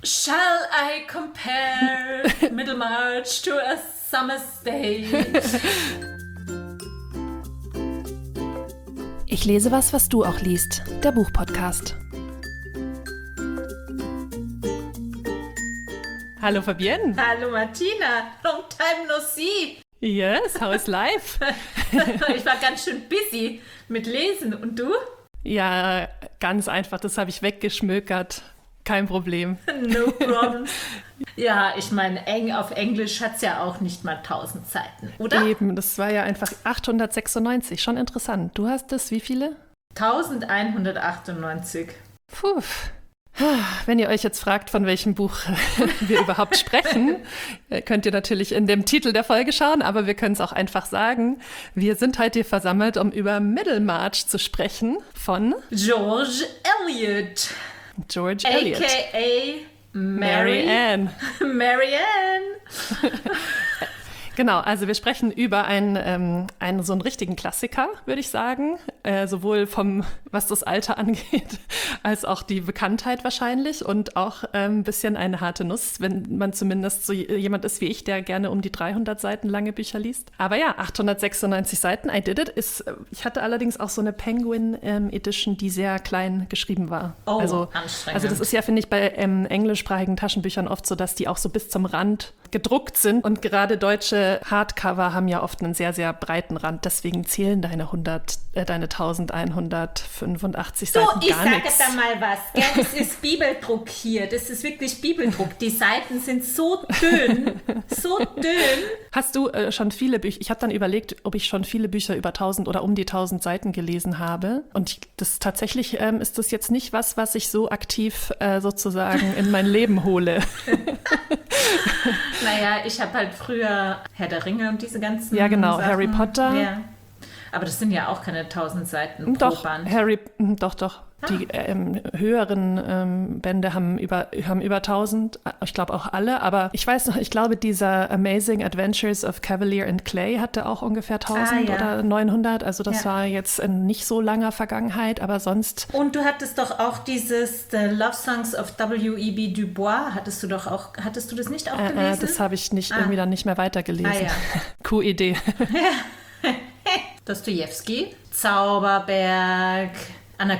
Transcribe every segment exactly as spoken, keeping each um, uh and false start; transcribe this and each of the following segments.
Shall I compare Middlemarch to a summer's day? Ich lese was, was du auch liest. Der Buchpodcast. Hallo Fabienne. Hallo Martina. Long time no see. Yes, how is life? Ich war ganz schön busy mit Lesen. Und du? Ja, ganz einfach. Das habe ich weggeschmökert. Kein Problem. No problem. Ja, ich meine, eng auf Englisch hat es ja auch nicht mal tausend Seiten, oder? Eben, das war ja einfach achthundertsechsundneunzig. Schon interessant. Du hast das, wie viele? elfhundertachtundneunzig. Puh. Wenn ihr euch jetzt fragt, von welchem Buch wir überhaupt sprechen, könnt ihr natürlich in dem Titel der Folge schauen, aber wir können es auch einfach sagen. Wir sind heute hier versammelt, um über Middlemarch zu sprechen von George Eliot. George Eliot. A K A Mary, Mary Ann. Mary Ann. Genau, also wir sprechen über einen, ähm, einen so einen richtigen Klassiker, würde ich sagen. Äh, sowohl vom, was das Alter angeht, als auch die Bekanntheit wahrscheinlich und auch ähm, ein bisschen eine harte Nuss, wenn man zumindest so jemand ist wie ich, der gerne um die dreihundert Seiten lange Bücher liest. Aber ja, achthundertsechsundneunzig Seiten, I did it. Ist, ich hatte allerdings auch so eine Penguin ähm, Edition, die sehr klein geschrieben war. Oh, also, anstrengend. Also das ist ja, finde ich, bei ähm, englischsprachigen Taschenbüchern oft so, dass die auch so bis zum Rand gedruckt sind und gerade deutsche Hardcover haben ja oft einen sehr, sehr breiten Rand. Deswegen zählen deine hundert, äh, deine elfhundertfünfundachtzig so, Seiten gar ich nichts. sage da mal was. Gell? Es ist Bibeldruck hier. Das ist wirklich Bibeldruck. Die Seiten sind so dünn. So dünn. Hast du äh, schon viele Bücher? Ich habe dann überlegt, ob ich schon viele Bücher über tausend oder um die tausend Seiten gelesen habe. Und ich, das tatsächlich ähm, ist das jetzt nicht was, was ich so aktiv äh, sozusagen in mein Leben hole. Naja, ich habe halt früher Herr der Ringe und diese ganzen Ja, genau, Sachen. Harry Potter. Ja. Aber das sind ja auch keine tausend Seiten pro Doch, Band. Harry, doch, doch. Ah. Die ähm, höheren ähm, Bände haben über, haben über tausend, ich glaube auch alle, aber ich weiß noch, ich glaube, dieser Amazing Adventures of Cavalier and Clay hatte auch ungefähr tausend ah, ja. oder neunhundert, also das ja. war jetzt in nicht so langer Vergangenheit, aber sonst... Und du hattest doch auch dieses The Love Songs of W E B Du Bois, hattest du doch auch, hattest du das nicht auch gelesen? Äh, äh, das habe ich nicht, ah. irgendwie dann nicht mehr weitergelesen. Ah, ja. Q-Idee. Dostojewski, Zauberberg, Anna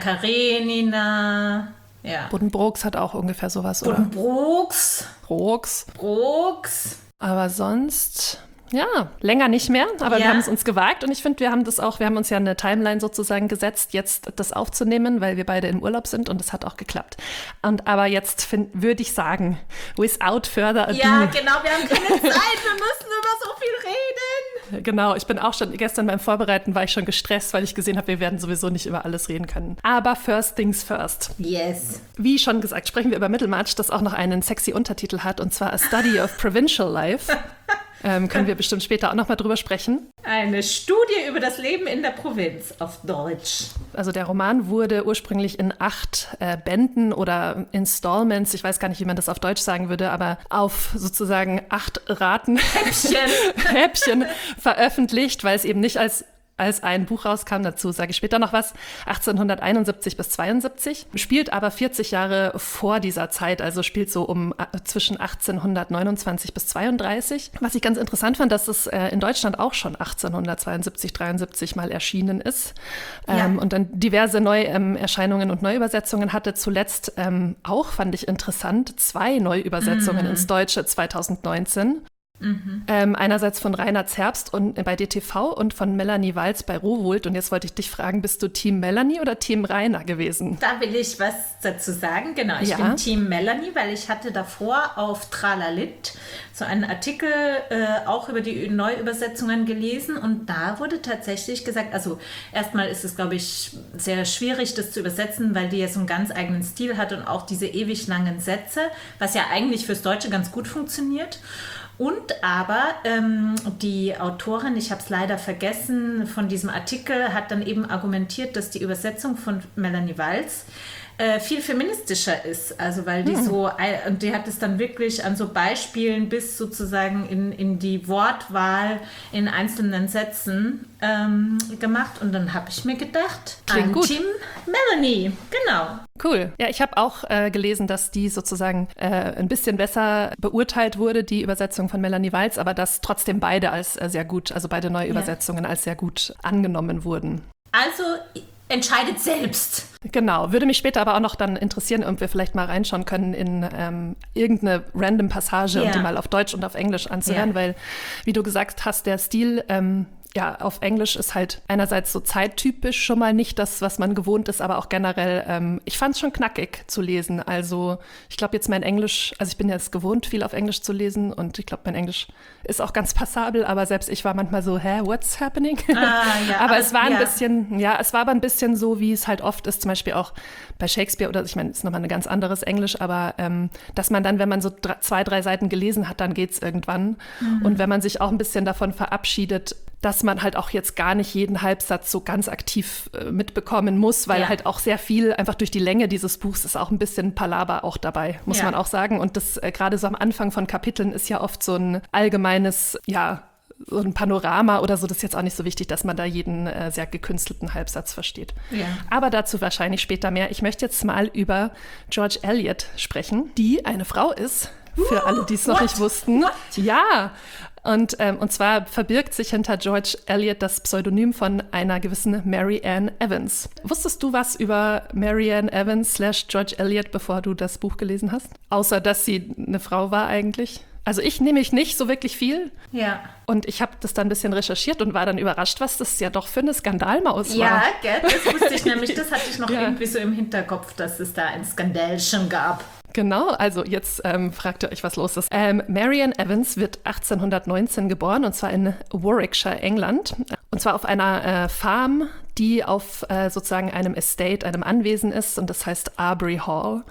Karenina, ja. Buddenbrooks hat auch ungefähr sowas, oder? Buddenbrooks. Brooks. Brooks. Aber sonst... Ja, länger nicht mehr, aber ja. wir haben es uns gewagt und ich finde, wir haben das auch, wir haben uns ja eine Timeline sozusagen gesetzt, jetzt das aufzunehmen, weil wir beide im Urlaub sind und es hat auch geklappt. Und aber jetzt würde ich sagen, without further ado. Ja, genau, wir haben keine Zeit, wir müssen über so viel reden. Genau, ich bin auch schon, gestern beim Vorbereiten war ich schon gestresst, weil ich gesehen habe, wir werden sowieso nicht über alles reden können. Aber first things first. Yes. Wie schon gesagt, sprechen wir über Middlemarch, das auch noch einen sexy Untertitel hat und zwar A Study of Provincial Life. Ähm, können wir bestimmt später auch noch mal drüber sprechen. Eine Studie über das Leben in der Provinz auf Deutsch. Also der Roman wurde ursprünglich in acht äh, Bänden oder Installments, ich weiß gar nicht, wie man das auf Deutsch sagen würde, aber auf sozusagen acht Raten Häppchen, Häppchen veröffentlicht, weil es eben nicht als als ein Buch rauskam, dazu sage ich später noch was, achtzehnhunderteinundsiebzig bis zweiundsiebzig, spielt aber vierzig Jahre vor dieser Zeit, also spielt so um äh, zwischen achtzehnhundertneunundzwanzig bis zweiunddreißig. Was ich ganz interessant fand, dass es äh, in Deutschland auch schon achtzehnhundertzweiundsiebzig, dreiundsiebzig mal erschienen ist ähm, ja. und dann diverse Neuerscheinungen ähm, und Neuübersetzungen hatte. Zuletzt ähm, auch, fand ich interessant, zwei Neuübersetzungen mm. ins Deutsche zweitausendneunzehn. Mhm. Ähm, einerseits von Rainer Zerbst und, äh, bei D T V und von Melanie Walz bei Rowohlt. Und jetzt wollte ich dich fragen, bist du Team Melanie oder Team Rainer gewesen? Da will ich was dazu sagen. Genau, ich ja. bin Team Melanie, weil ich hatte davor auf Tralalit so einen Artikel äh, auch über die Neuübersetzungen gelesen und da wurde tatsächlich gesagt, also erstmal ist es, glaube ich, sehr schwierig, das zu übersetzen, weil die ja so einen ganz eigenen Stil hat und auch diese ewig langen Sätze, was ja eigentlich fürs Deutsche ganz gut funktioniert. Und aber ähm, die Autorin, ich habe es leider vergessen, von diesem Artikel hat dann eben argumentiert, dass die Übersetzung von Melanie Walz äh, viel feministischer ist. Also weil die hm. so, und die hat es dann wirklich an so Beispielen bis sozusagen in, in die Wortwahl in einzelnen Sätzen ähm, gemacht. Und dann habe ich mir gedacht, Klingt ein gut. Team Melanie, genau. Cool. Ja, ich habe auch äh, gelesen, dass die sozusagen äh, ein bisschen besser beurteilt wurde, die Übersetzung von Melanie Walz, aber dass trotzdem beide als äh, sehr gut, also beide neue ja. Übersetzungen als sehr gut angenommen wurden. Also entscheidet selbst. Genau, würde mich später aber auch noch dann interessieren, ob wir vielleicht mal reinschauen können in ähm, irgendeine random Passage, ja. um die mal auf Deutsch und auf Englisch anzuhören, ja. weil, wie du gesagt hast, der Stil ähm, ja, auf Englisch ist halt einerseits so zeittypisch schon mal nicht das, was man gewohnt ist, aber auch generell, ähm, ich fand es schon knackig zu lesen. Also ich glaube jetzt mein Englisch, also ich bin jetzt gewohnt, viel auf Englisch zu lesen und ich glaube, mein Englisch ist auch ganz passabel, aber selbst ich war manchmal so, hä, what's happening? Ah, ja, aber, aber es war ein ja. bisschen, ja, es war aber ein bisschen so, wie es halt oft ist, zum Beispiel auch bei Shakespeare oder, ich meine, ist nochmal ein ganz anderes Englisch, aber ähm, dass man dann, wenn man so drei, zwei, drei Seiten gelesen hat, dann geht's irgendwann. Mhm. Und wenn man sich auch ein bisschen davon verabschiedet, dass man halt auch jetzt gar nicht jeden Halbsatz so ganz aktiv äh, mitbekommen muss, weil ja. halt auch sehr viel einfach durch die Länge dieses Buchs ist auch ein bisschen Palaver auch dabei, muss ja. man auch sagen. Und das äh, gerade so am Anfang von Kapiteln ist ja oft so ein allgemeines, ja, so ein Panorama oder so. Das ist jetzt auch nicht so wichtig, dass man da jeden äh, sehr gekünstelten Halbsatz versteht. Ja. Aber dazu wahrscheinlich später mehr. Ich möchte jetzt mal über George Eliot sprechen, die eine Frau ist, für uh, alle, die es noch nicht wussten. What? Ja, Und, ähm, und zwar verbirgt sich hinter George Eliot das Pseudonym von einer gewissen Mary Ann Evans. Wusstest du was über Mary Ann Evans slash George Eliot, bevor du das Buch gelesen hast? Außer, dass sie eine Frau war eigentlich? Also ich nehme ich nicht so wirklich viel. Ja. Und ich habe das dann ein bisschen recherchiert und war dann überrascht, was das ja doch für eine Skandalmaus ja, war. Ja, gell, das wusste ich nämlich. Das hatte ich noch ja. irgendwie so im Hinterkopf, dass es da ein Skandalchen gab. Genau, also jetzt ähm, fragt ihr euch, was los ist. Ähm, Mary Ann Evans wird achtzehnhundertneunzehn geboren, und zwar in Warwickshire, England. Und zwar auf einer äh, Farm, die auf äh, sozusagen einem Estate, einem Anwesen ist, und das heißt Arbury Hall.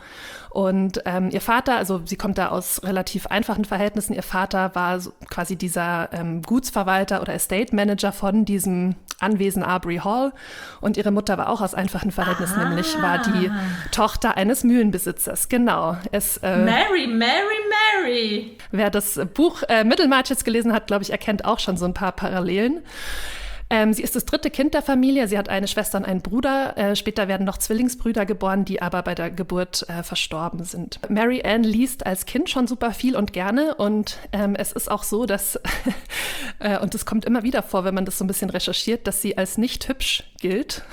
Und ähm, ihr Vater, also sie kommt da aus relativ einfachen Verhältnissen, ihr Vater war so quasi dieser ähm, Gutsverwalter oder Estate Manager von diesem Anwesen Arbury Hall, und ihre Mutter war auch aus einfachen Verhältnissen, ah. nämlich war die Tochter eines Mühlenbesitzers. Genau. Es, äh, Mary, Mary, Mary! Wer das Buch äh, Middlemarch jetzt gelesen hat, glaube ich, erkennt auch schon so ein paar Parallelen. Ähm, sie ist das dritte Kind der Familie. Sie hat eine Schwester und einen Bruder. Äh, später werden noch Zwillingsbrüder geboren, die aber bei der Geburt äh, verstorben sind. Mary Ann liest als Kind schon super viel und gerne. Und ähm, es ist auch so, dass, äh, und es kommt immer wieder vor, wenn man das so ein bisschen recherchiert, dass sie als nicht hübsch gilt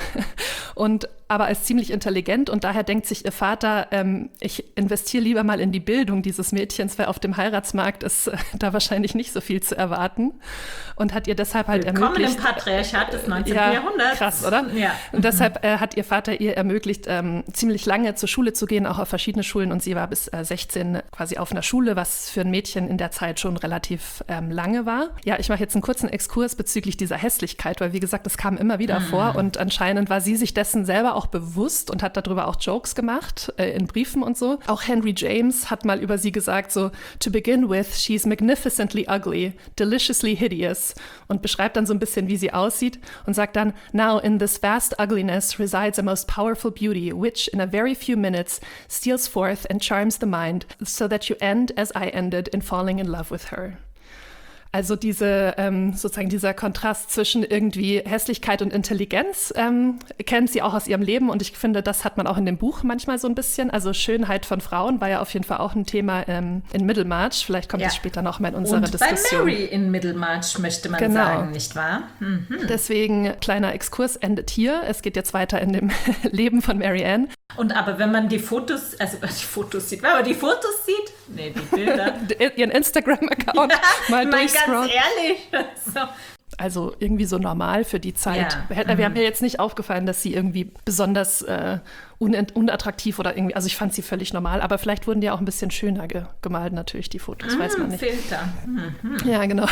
und aber als ziemlich intelligent, und daher denkt sich ihr Vater, ähm, ich investiere lieber mal in die Bildung dieses Mädchens, weil auf dem Heiratsmarkt ist äh, da wahrscheinlich nicht so viel zu erwarten, und hat ihr deshalb halt Willkommen ermöglicht... im Patriarchat des neunzehnten. Ja, Jahrhunderts. Krass, oder? Ja. Und deshalb äh, hat ihr Vater ihr ermöglicht, ähm, ziemlich lange zur Schule zu gehen, auch auf verschiedene Schulen, und sie war bis äh, sechzehn quasi auf einer Schule, was für ein Mädchen in der Zeit schon relativ ähm, lange war. Ja, ich mache jetzt einen kurzen Exkurs bezüglich dieser Hässlichkeit, weil wie gesagt, das kam immer wieder mhm. vor, und anscheinend war sie sich dessen selber auch bewusst und hat darüber auch Jokes gemacht, äh, in Briefen und so. Auch Henry James hat mal über sie gesagt, so, to begin with, she's magnificently ugly, deliciously hideous, und beschreibt dann so ein bisschen, wie sie aussieht, und sagt dann, now in this vast ugliness resides a most powerful beauty, which in a very few minutes steals forth and charms the mind, so that you end as I ended in falling in love with her. Also diese, ähm, sozusagen dieser Kontrast zwischen irgendwie Hässlichkeit und Intelligenz ähm, kennt sie auch aus ihrem Leben, und ich finde, das hat man auch in dem Buch manchmal so ein bisschen. Also Schönheit von Frauen war ja auf jeden Fall auch ein Thema ähm, in Middlemarch. Vielleicht kommt es ja. später noch mal in unsere und Diskussion. Und bei Mary in Middlemarch möchte man genau. sagen, nicht wahr? Mhm. Deswegen, kleiner Exkurs endet hier. Es geht jetzt weiter in dem Leben von Mary Ann. Und aber wenn man die Fotos, also die Fotos sieht, wenn man die Fotos sieht, nee, die Bilder. Ihren Instagram-Account ja, mal durchscrollen. Ganz ehrlich. So. Also irgendwie so normal für die Zeit. Ja. Wir, wir haben mir jetzt nicht aufgefallen, dass sie irgendwie besonders äh, un- unattraktiv oder irgendwie, also ich fand sie völlig normal, aber vielleicht wurden die auch ein bisschen schöner ge- gemalt, natürlich, die Fotos, mm, weiß man nicht. Filter. Mm-hmm. Ja, genau.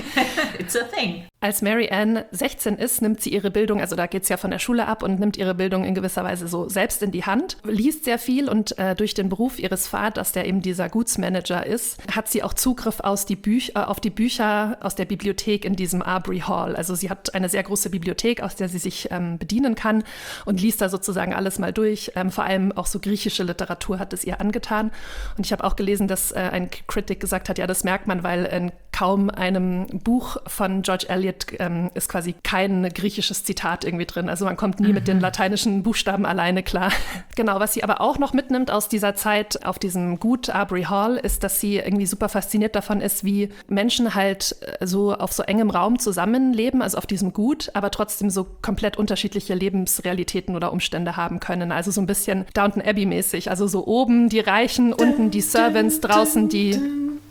It's a thing. Als Mary Ann sechzehn ist, nimmt sie ihre Bildung, also da geht es ja von der Schule ab, und nimmt ihre Bildung in gewisser Weise so selbst in die Hand, liest sehr viel, und äh, durch den Beruf ihres Vaters, der eben dieser Gutsmanager ist, hat sie auch Zugriff aus die Büch- äh, auf die Bücher aus der Bibliothek in diesem Arbury Hall. Also sie hat eine sehr große Bibliothek, aus der sie sich ähm, bedienen kann, und liest da sozusagen alles mal durch, durch. Ähm, vor allem auch so griechische Literatur hat es ihr angetan. Und ich habe auch gelesen, dass äh, ein Kritik gesagt hat, ja, das merkt man, weil in kaum einem Buch von George Eliot ähm, ist quasi kein griechisches Zitat irgendwie drin. Also man kommt nie mhm. mit den lateinischen Buchstaben alleine klar. Genau, was sie aber auch noch mitnimmt aus dieser Zeit auf diesem Gut Arbery Hall, ist, dass sie irgendwie super fasziniert davon ist, wie Menschen halt so auf so engem Raum zusammenleben, also auf diesem Gut, aber trotzdem so komplett unterschiedliche Lebensrealitäten oder Umstände haben können. Also so ein bisschen Downton Abbey-mäßig. Also so oben die Reichen, unten die Servants, draußen die...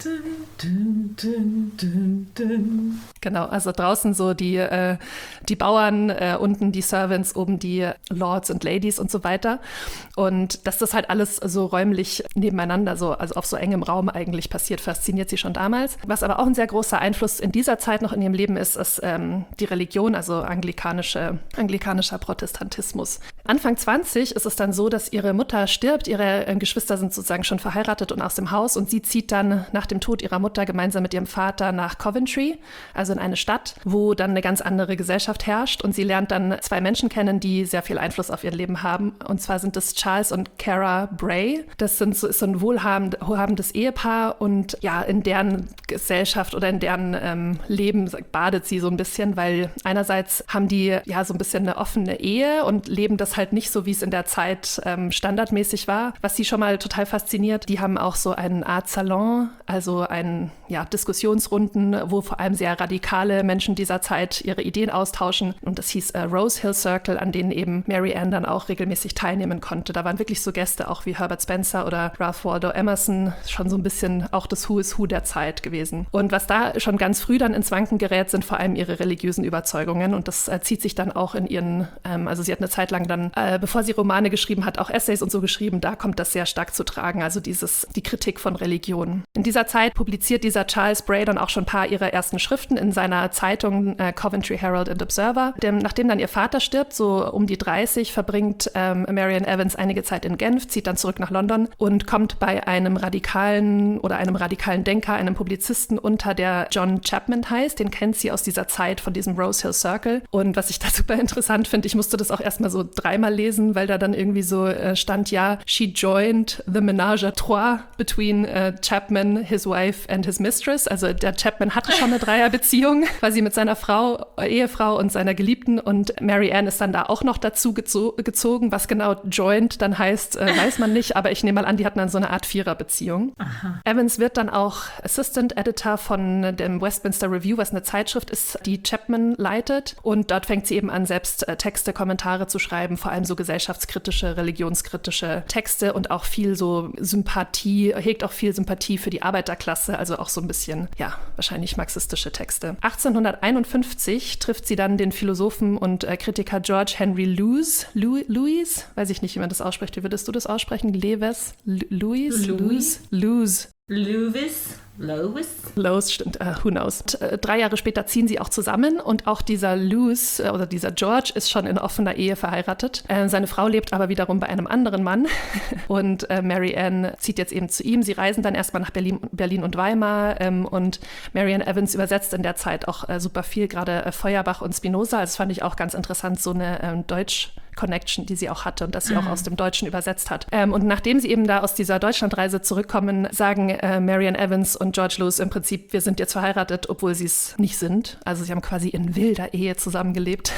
Dun, dun, dun, dun. Genau, also draußen so die, äh, die Bauern, äh, unten die Servants, oben die Lords und Ladies und so weiter. Und dass das halt alles so räumlich nebeneinander, so, also auf so engem Raum eigentlich passiert, fasziniert sie schon damals. Was aber auch ein sehr großer Einfluss in dieser Zeit noch in ihrem Leben ist, ist ähm, die Religion, also anglikanische, anglikanischer Protestantismus. Anfang zwanzig ist es dann so, dass ihre Mutter stirbt, ihre äh, Geschwister sind sozusagen schon verheiratet und aus dem Haus und sie zieht dann nach dem Tod ihrer Mutter gemeinsam mit ihrem Vater nach Coventry, also in eine Stadt, wo dann eine ganz andere Gesellschaft herrscht und sie lernt dann zwei Menschen kennen, die sehr viel Einfluss auf ihr Leben haben. Und zwar sind das Charles und Cara Bray. Das sind so, ist so ein wohlhabend, wohlhabendes Ehepaar und ja, in deren Gesellschaft oder in deren ähm, Leben badet sie so ein bisschen, weil einerseits haben die ja so ein bisschen eine offene Ehe und leben das halt nicht so, wie es in der Zeit ähm, standardmäßig war, was sie schon mal total fasziniert. Die haben auch so einen Art Salon, also einen ja, Diskussionsrunden, wo vor allem sehr radikale Menschen dieser Zeit ihre Ideen austauschen. Und das hieß äh, Rose Hill Circle, an denen eben Mary Ann dann auch regelmäßig teilnehmen konnte. Da waren wirklich so Gäste auch wie Herbert Spencer oder Ralph Waldo Emerson, schon so ein bisschen auch das Who is Who der Zeit gewesen. Und was da schon ganz früh dann ins Wanken gerät, sind vor allem ihre religiösen Überzeugungen. Und das äh, zieht sich dann auch in ihren, ähm, also sie hat eine Zeit lang dann, äh, bevor sie Romane geschrieben hat, auch Essays und so geschrieben. Da kommt das sehr stark zu tragen, also dieses, die Kritik von Religion. In dieser Zeit publiziert dieser Charles Bray dann auch schon ein paar ihrer ersten Schriften in seiner Zeitung äh, Coventry Herald and Observer. Dem, nachdem dann ihr Vater stirbt, so um die dreißig, verbringt ähm, Mary Ann Evans einige Zeit in Genf, zieht dann zurück nach London und kommt bei einem radikalen oder einem radikalen Denker, einem Publizisten unter, der John Chapman heißt. Den kennt sie aus dieser Zeit von diesem Rose Hill Circle. Und was ich da super interessant finde, ich musste das auch erstmal so dreimal lesen, weil da dann irgendwie so äh, stand, ja, she joined the menage à trois between uh, Chapman, his wife and his mistress. Also der Chapman hatte schon eine Dreierbeziehung, quasi mit seiner Frau, äh, Ehefrau und seiner Geliebten und Mary Ann ist dann da auch noch dazu gezo- gezogen. Was genau joined dann heißt, äh, weiß man nicht, aber ich nehme mal an, die hatten dann so eine Art Viererbeziehung. Aha. Evans wird dann auch Assistant Editor von dem Westminster Review, was eine Zeitschrift ist, die Chapman leitet und dort fängt sie eben an, selbst äh, Texte, Kommentare zu schreiben, vor allem so gesellschaftskritische, religionskritische Texte und auch viel so Sympathie, hegt auch viel Sympathie für die Arbeiterklasse, also auch so ein bisschen, ja, wahrscheinlich marxistische Texte. achtzehnhunderteinundfünfzig trifft sie dann den Philosophen und äh, Kritiker George Henry Lewes, Louis, Louis, weiß ich nicht, wie man das ausspricht, wie würdest du das aussprechen? Lewes? Louis? Louis? Lewes. Lewis? Lois? Lois, stimmt, uh, who knows. Und, äh, drei Jahre später ziehen sie auch zusammen und auch dieser Lewis äh, oder dieser George ist schon in offener Ehe verheiratet. Äh, seine Frau lebt aber wiederum bei einem anderen Mann und äh, Mary Ann zieht jetzt eben zu ihm. Sie reisen dann erstmal nach Berlin, Berlin und Weimar ähm, und Mary Ann Evans übersetzt in der Zeit auch äh, super viel, gerade äh, Feuerbach und Spinoza. Das fand ich auch ganz interessant, so eine ähm, Deutsch- Connection, die sie auch hatte und dass sie mhm. auch aus dem Deutschen übersetzt hat. Ähm, und nachdem sie eben da aus dieser Deutschlandreise zurückkommen, sagen äh, Mary Ann Evans und George Lewis im Prinzip, wir sind jetzt verheiratet, obwohl sie es nicht sind. Also sie haben quasi in wilder Ehe zusammengelebt.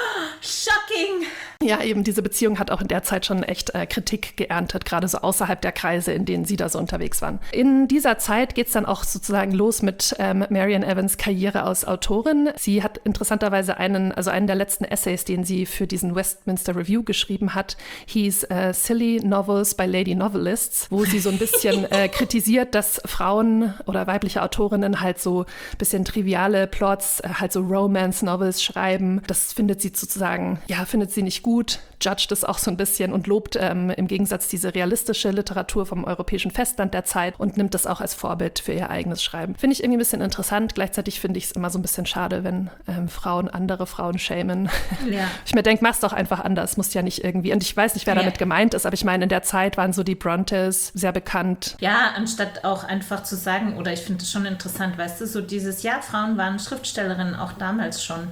Shocking! Ja, eben diese Beziehung hat auch in der Zeit schon echt äh, Kritik geerntet, gerade so außerhalb der Kreise, in denen sie da so unterwegs waren. In dieser Zeit geht es dann auch sozusagen los mit ähm, Mary Ann Evans' Karriere als Autorin. Sie hat interessanterweise einen, also einen der letzten Essays, den sie für diesen Westminster Review geschrieben hat, hieß äh, Silly Novels by Lady Novelists, wo sie so ein bisschen äh, kritisiert, dass Frauen oder weibliche Autorinnen halt so ein bisschen triviale Plots, äh, halt so Romance-Novels schreiben. Das findet sie sozusagen, ja, findet sie nicht gut, judgt es auch so ein bisschen und lobt ähm, im Gegensatz diese realistische Literatur vom europäischen Festland der Zeit und nimmt das auch als Vorbild für ihr eigenes Schreiben. Finde ich irgendwie ein bisschen interessant. Gleichzeitig finde ich es immer so ein bisschen schade, wenn ähm, Frauen andere Frauen schämen. Ja. Ich mir denke, mach's doch einfach anders. Muss ja nicht irgendwie, und ich weiß nicht, wer ja. damit gemeint ist, aber ich meine, in der Zeit waren so die Brontes sehr bekannt. Ja, anstatt auch einfach zu sagen, oder ich finde es schon interessant, weißt du, so dieses, ja, Frauen waren Schriftstellerinnen auch damals schon.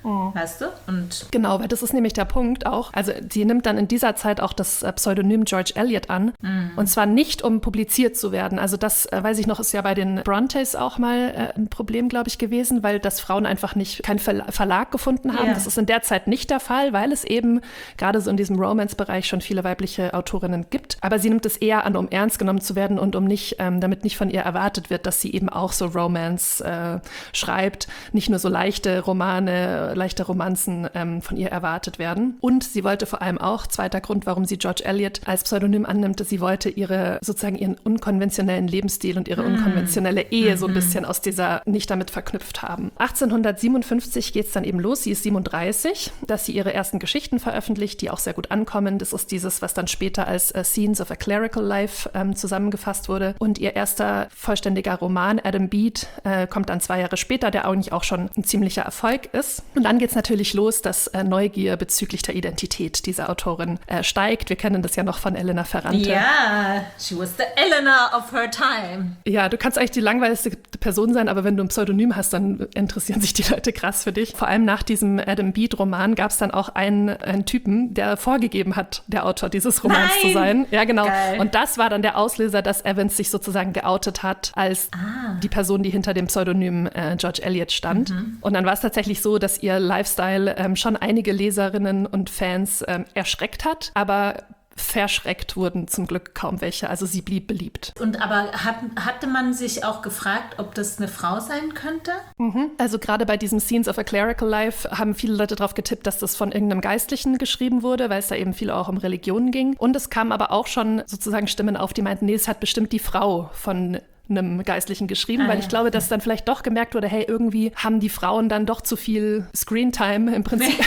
Oh. Weißt du? Und genau, weil das ist nämlich der Punkt auch. Also sie nimmt dann in dieser Zeit auch das Pseudonym George Eliot an. Mhm. Und zwar nicht, um publiziert zu werden. Also das, äh, weiß ich noch, ist ja bei den Brontes auch mal äh, ein Problem, glaube ich, gewesen, weil das Frauen einfach nicht keinen Verla- Verlag gefunden haben. Yeah. Das ist in der Zeit nicht der Fall, weil es eben gerade so in diesem Romance-Bereich schon viele weibliche Autorinnen gibt. Aber sie nimmt es eher an, um ernst genommen zu werden und um nicht, ähm, damit nicht von ihr erwartet wird, dass sie eben auch so Romance äh, schreibt, nicht nur so leichte Romane, leichte Romanzen ähm, von ihr erwartet werden. Und sie wollte vor allem auch, zweiter Grund, warum sie George Eliot als Pseudonym annimmt, sie wollte ihre, sozusagen ihren unkonventionellen Lebensstil und ihre mm. unkonventionelle Ehe mm-hmm. so ein bisschen aus dieser, nicht damit verknüpft haben. achtzehnhundertsiebenundfünfzig geht es dann eben los, sie ist siebenunddreißig, dass sie ihre ersten Geschichten veröffentlicht, die auch sehr gut ankommen. Das ist dieses, was dann später als uh, Scenes of a Clerical Life ähm, zusammengefasst wurde. Und ihr erster vollständiger Roman, Adam Bede, äh, kommt dann zwei Jahre später, der eigentlich auch schon ein ziemlicher Erfolg ist. Und dann geht es natürlich los, dass äh, Neugier bezüglich der Identität dieser Autorin äh, steigt. Wir kennen das ja noch von Elena Ferrante. Ja, yeah, she was the Elena of her time. Ja, du kannst eigentlich die langweiligste Person sein, aber wenn du ein Pseudonym hast, dann interessieren sich die Leute krass für dich. Vor allem nach diesem Adam Bede-Roman gab es dann auch einen, einen Typen, der vorgegeben hat, der Autor dieses Romans Nein. zu sein. Ja, genau. Geil. Und das war dann der Auslöser, dass Evans sich sozusagen geoutet hat als ah. die Person, die hinter dem Pseudonym äh, George Eliot stand. Mhm. Und dann war es tatsächlich so, dass ihr Lifestyle ähm, schon einige Leserinnen und Fans ähm, erschreckt hat, aber verschreckt wurden zum Glück kaum welche. Also sie blieb beliebt. Und aber hat, hatte man sich auch gefragt, ob das eine Frau sein könnte? Mhm. Also gerade bei diesem Scenes of a Clerical Life haben viele Leute darauf getippt, dass das von irgendeinem Geistlichen geschrieben wurde, weil es da eben viel auch um Religionen ging. Und es kamen aber auch schon sozusagen Stimmen auf, die meinten, nee, es hat bestimmt die Frau von einem Geistlichen geschrieben, ah, weil ich ja. glaube, dass dann vielleicht doch gemerkt wurde, hey, irgendwie haben die Frauen dann doch zu viel Screentime im Prinzip.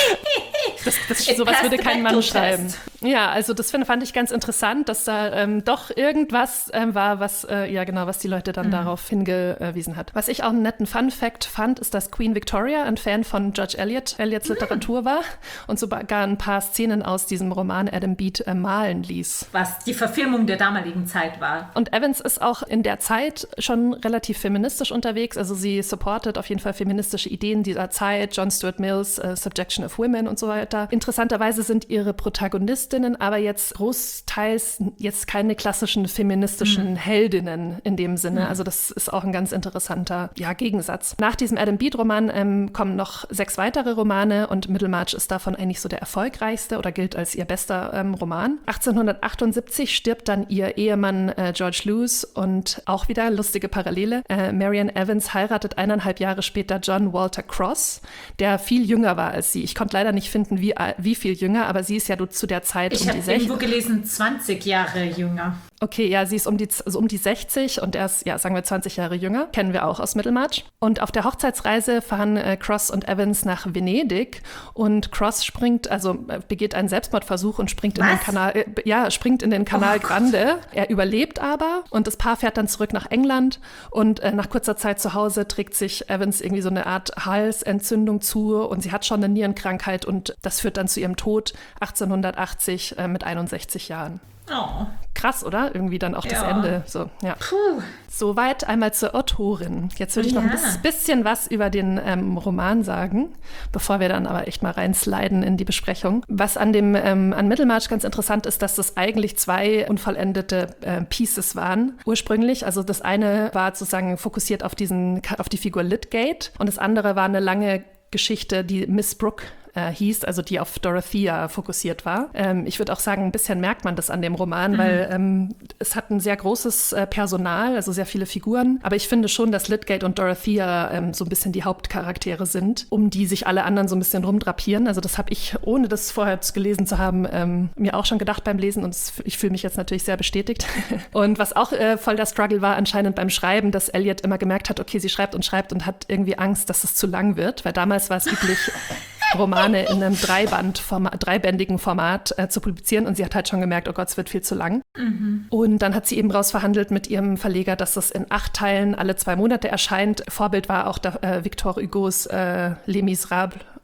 das, das, sowas würde kein Mann schreiben. Ja, also das find, fand ich ganz interessant, dass da ähm, doch irgendwas ähm, war, was äh, ja genau, was die Leute dann mhm. darauf hingewiesen hat. Was ich auch einen netten Fun-Fact fand, ist, dass Queen Victoria ein Fan von George Eliot, Eliots mhm. Literatur war und sogar ein paar Szenen aus diesem Roman Adam Bede äh, malen ließ. Was die Verfilmung der damaligen Zeit war. Und Evans ist auch in der Zeit schon relativ feministisch unterwegs, also sie supportet auf jeden Fall feministische Ideen dieser Zeit, John Stuart Mills, uh, Subjection of Women und so weiter. Interessanterweise sind ihre Protagonistinnen aber jetzt großteils jetzt keine klassischen feministischen mhm. Heldinnen in dem Sinne, also das ist auch ein ganz interessanter ja, Gegensatz. Nach diesem Adam Bede-Roman ähm, kommen noch sechs weitere Romane und Middlemarch ist davon eigentlich so der erfolgreichste oder gilt als ihr bester ähm, Roman. achtzehnhundertachtundsiebzig stirbt dann ihr Ehemann äh, George Lewes und auch wieder lustige Parallele. Äh, Marian Evans heiratet eineinhalb Jahre später John Walter Cross, der viel jünger war als sie. Ich konnte leider nicht finden, wie, wie viel jünger, aber sie ist ja zu der Zeit ich um die sechzig. Ich habe irgendwo gelesen, zwanzig Jahre jünger. Okay, ja, sie ist um die, also um die sechzig und er ist, ja, sagen wir zwanzig Jahre jünger. Kennen wir auch aus Middlemarch. Und auf der Hochzeitsreise fahren äh, Cross und Evans nach Venedig und Cross springt, also äh, begeht einen Selbstmordversuch und springt in Was? den Kanal, äh, ja, springt in den Kanal oh Grande. Er überlebt aber und das Paar fährt dann zurück nach England und äh, nach kurzer Zeit zu Hause trägt sich Evans irgendwie so eine Art Halsentzündung zu und sie hat schon eine Nierenkrankheit und das führt dann zu ihrem Tod achtzehnhundertachtzig äh, mit einundsechzig Jahren. Oh. Krass, oder? Irgendwie dann auch ja. das Ende. So, ja. Puh. Soweit einmal zur Autorin. Jetzt würde ich ja. noch ein bisschen was über den ähm, Roman sagen, bevor wir dann aber echt mal reinsliden in die Besprechung. Was an dem ähm, an Middlemarch ganz interessant ist, dass das eigentlich zwei unvollendete äh, Pieces waren ursprünglich. Also das eine war sozusagen fokussiert auf diesen auf die Figur Lydgate und das andere war eine lange Geschichte, die Miss Brooke Äh, hieß, also die auf Dorothea fokussiert war. Ähm, ich würde auch sagen, ein bisschen merkt man das an dem Roman, mhm. weil ähm, es hat ein sehr großes äh, Personal, also sehr viele Figuren, aber ich finde schon, dass Lydgate und Dorothea ähm, so ein bisschen die Hauptcharaktere sind, um die sich alle anderen so ein bisschen rumdrapieren. Also das habe ich, ohne das vorher gelesen zu haben, ähm, mir auch schon gedacht beim Lesen und ich fühle mich jetzt natürlich sehr bestätigt. Und was auch äh, voll der Struggle war anscheinend beim Schreiben, dass Eliot immer gemerkt hat, okay, sie schreibt und schreibt und hat irgendwie Angst, dass es zu lang wird, weil damals war es üblich, Romane in einem Dreiband-Format, dreibändigen Format äh, zu publizieren und sie hat halt schon gemerkt, oh Gott, es wird viel zu lang. Mhm. Und dann hat sie eben rausverhandelt mit ihrem Verleger, dass das in acht Teilen alle zwei Monate erscheint. Vorbild war auch der, äh, Victor Hugos äh, Les Miserables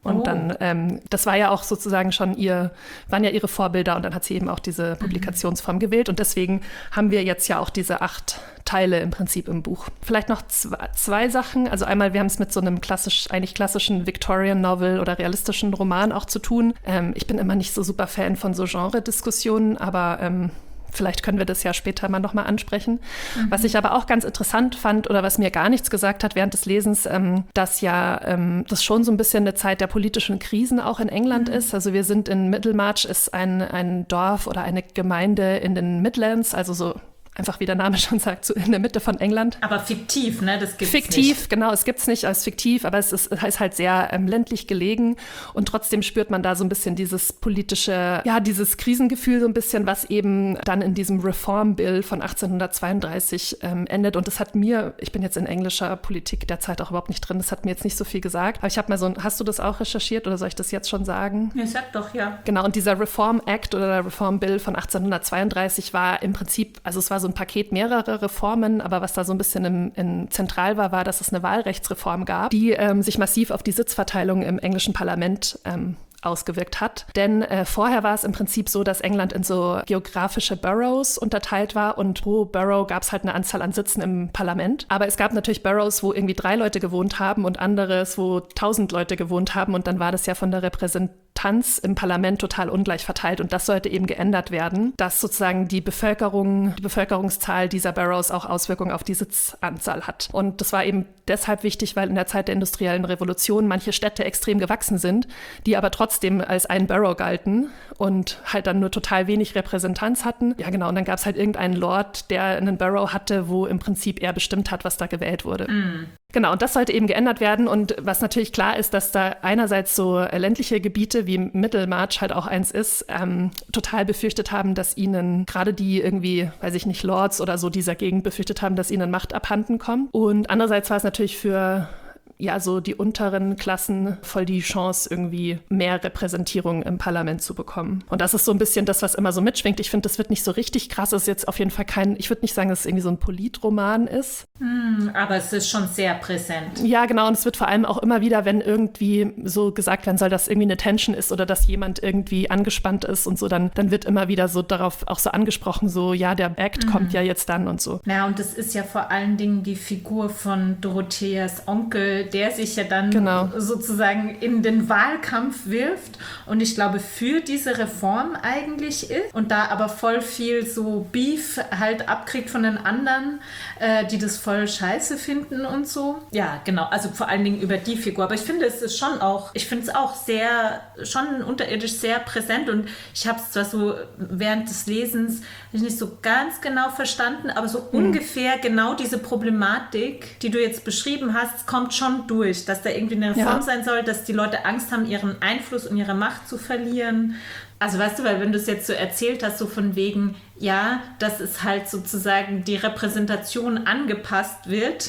Und oh. dann, ähm, das war ja auch sozusagen schon ihr, waren ja ihre Vorbilder und dann hat sie eben auch diese Publikationsform mhm. gewählt. Und deswegen haben wir jetzt ja auch diese acht Teile im Prinzip im Buch. Vielleicht noch zwei, zwei Sachen. Also einmal, wir haben es mit so einem klassisch, eigentlich klassischen Victorian Novel oder realistischen Roman auch zu tun. Ähm, ich bin immer nicht so super Fan von so Genre-Diskussionen, aber ähm, vielleicht können wir das ja später mal nochmal ansprechen. Mhm. Was ich aber auch ganz interessant fand oder was mir gar nichts gesagt hat während des Lesens, ähm, dass ja ähm, das schon so ein bisschen eine Zeit der politischen Krisen auch in England mhm. ist. Also wir sind in Middlemarch, ist ein, ein Dorf oder eine Gemeinde in den Midlands, also so einfach wie der Name schon sagt, so in der Mitte von England. Aber fiktiv, ne? Das gibt's fiktiv, nicht. Genau, es gibt es nicht als fiktiv, aber es ist, es ist halt sehr ähm, ländlich gelegen und trotzdem spürt man da so ein bisschen dieses politische, ja, dieses Krisengefühl so ein bisschen, was eben dann in diesem Reform Bill von achtzehnhundertzweiunddreißig ähm, endet. Und das hat mir, ich bin jetzt in englischer Politik derzeit auch überhaupt nicht drin, das hat mir jetzt nicht so viel gesagt. Aber ich habe mal so ein, hast du das auch recherchiert oder soll ich das jetzt schon sagen? Ja, sag doch, ja. Genau, und dieser Reform Act oder der Reform Bill von achtzehnhundertzweiunddreißig war im Prinzip, also es war so ein Paket mehrerer Reformen, aber was da so ein bisschen im, in zentral war, war, dass es eine Wahlrechtsreform gab, die ähm, sich massiv auf die Sitzverteilung im englischen Parlament ähm, ausgewirkt hat. Denn äh, vorher war es im Prinzip so, dass England in so geografische Boroughs unterteilt war und pro Borough gab es halt eine Anzahl an Sitzen im Parlament. Aber es gab natürlich Boroughs, wo irgendwie drei Leute gewohnt haben und anderes, wo tausend Leute gewohnt haben und dann war das ja von der Repräsentanz im Parlament total ungleich verteilt und das sollte eben geändert werden, dass sozusagen die Bevölkerung, die Bevölkerungszahl dieser Boroughs auch Auswirkungen auf die Sitzanzahl hat. Und das war eben deshalb wichtig, weil in der Zeit der industriellen Revolution manche Städte extrem gewachsen sind, die aber trotzdem als ein Borough galten und halt dann nur total wenig Repräsentanz hatten. Ja genau, und dann gab es halt irgendeinen Lord, der einen Borough hatte, wo im Prinzip er bestimmt hat, was da gewählt wurde. Mm. Genau, und das sollte eben geändert werden und was natürlich klar ist, dass da einerseits so ländliche Gebiete wie Middlemarch halt auch eins ist, ähm, total befürchtet haben, dass ihnen gerade die irgendwie, weiß ich nicht, Lords oder so dieser Gegend befürchtet haben, dass ihnen Macht abhanden kommt. Und andererseits war es natürlich für ja, so die unteren Klassen voll die Chance, irgendwie mehr Repräsentierung im Parlament zu bekommen. Und das ist so ein bisschen das, was immer so mitschwingt. Ich finde, das wird nicht so richtig krass. Es ist jetzt auf jeden Fall kein, ich würde nicht sagen, dass es irgendwie so ein Politroman ist. Mm, aber es ist schon sehr präsent. Ja, genau. Und es wird vor allem auch immer wieder, wenn irgendwie so gesagt werden soll, dass irgendwie eine Tension ist oder dass jemand irgendwie angespannt ist und so, dann, dann wird immer wieder so darauf auch so angesprochen, so, ja, der Act mm. kommt ja jetzt dann und so. Ja, und das ist ja vor allen Dingen die Figur von Dorotheas Onkel, der sich ja dann genau. sozusagen in den Wahlkampf wirft und ich glaube für diese Reform eigentlich ist und da aber voll viel so Beef halt abkriegt von den anderen, äh, die das voll scheiße finden und so. Ja, genau, also vor allen Dingen über die Figur. Aber ich finde, es ist schon auch, ich finde es auch sehr, schon unterirdisch sehr präsent und ich habe es zwar so während des Lesens nicht so ganz genau verstanden, aber so hm. ungefähr genau diese Problematik, die du jetzt beschrieben hast, kommt schon durch, dass da irgendwie eine Reform ja. sein soll, dass die Leute Angst haben, ihren Einfluss und ihre Macht zu verlieren. Also weißt du, weil wenn du es jetzt so erzählt hast, so von wegen, ja, dass es halt sozusagen die Repräsentation angepasst wird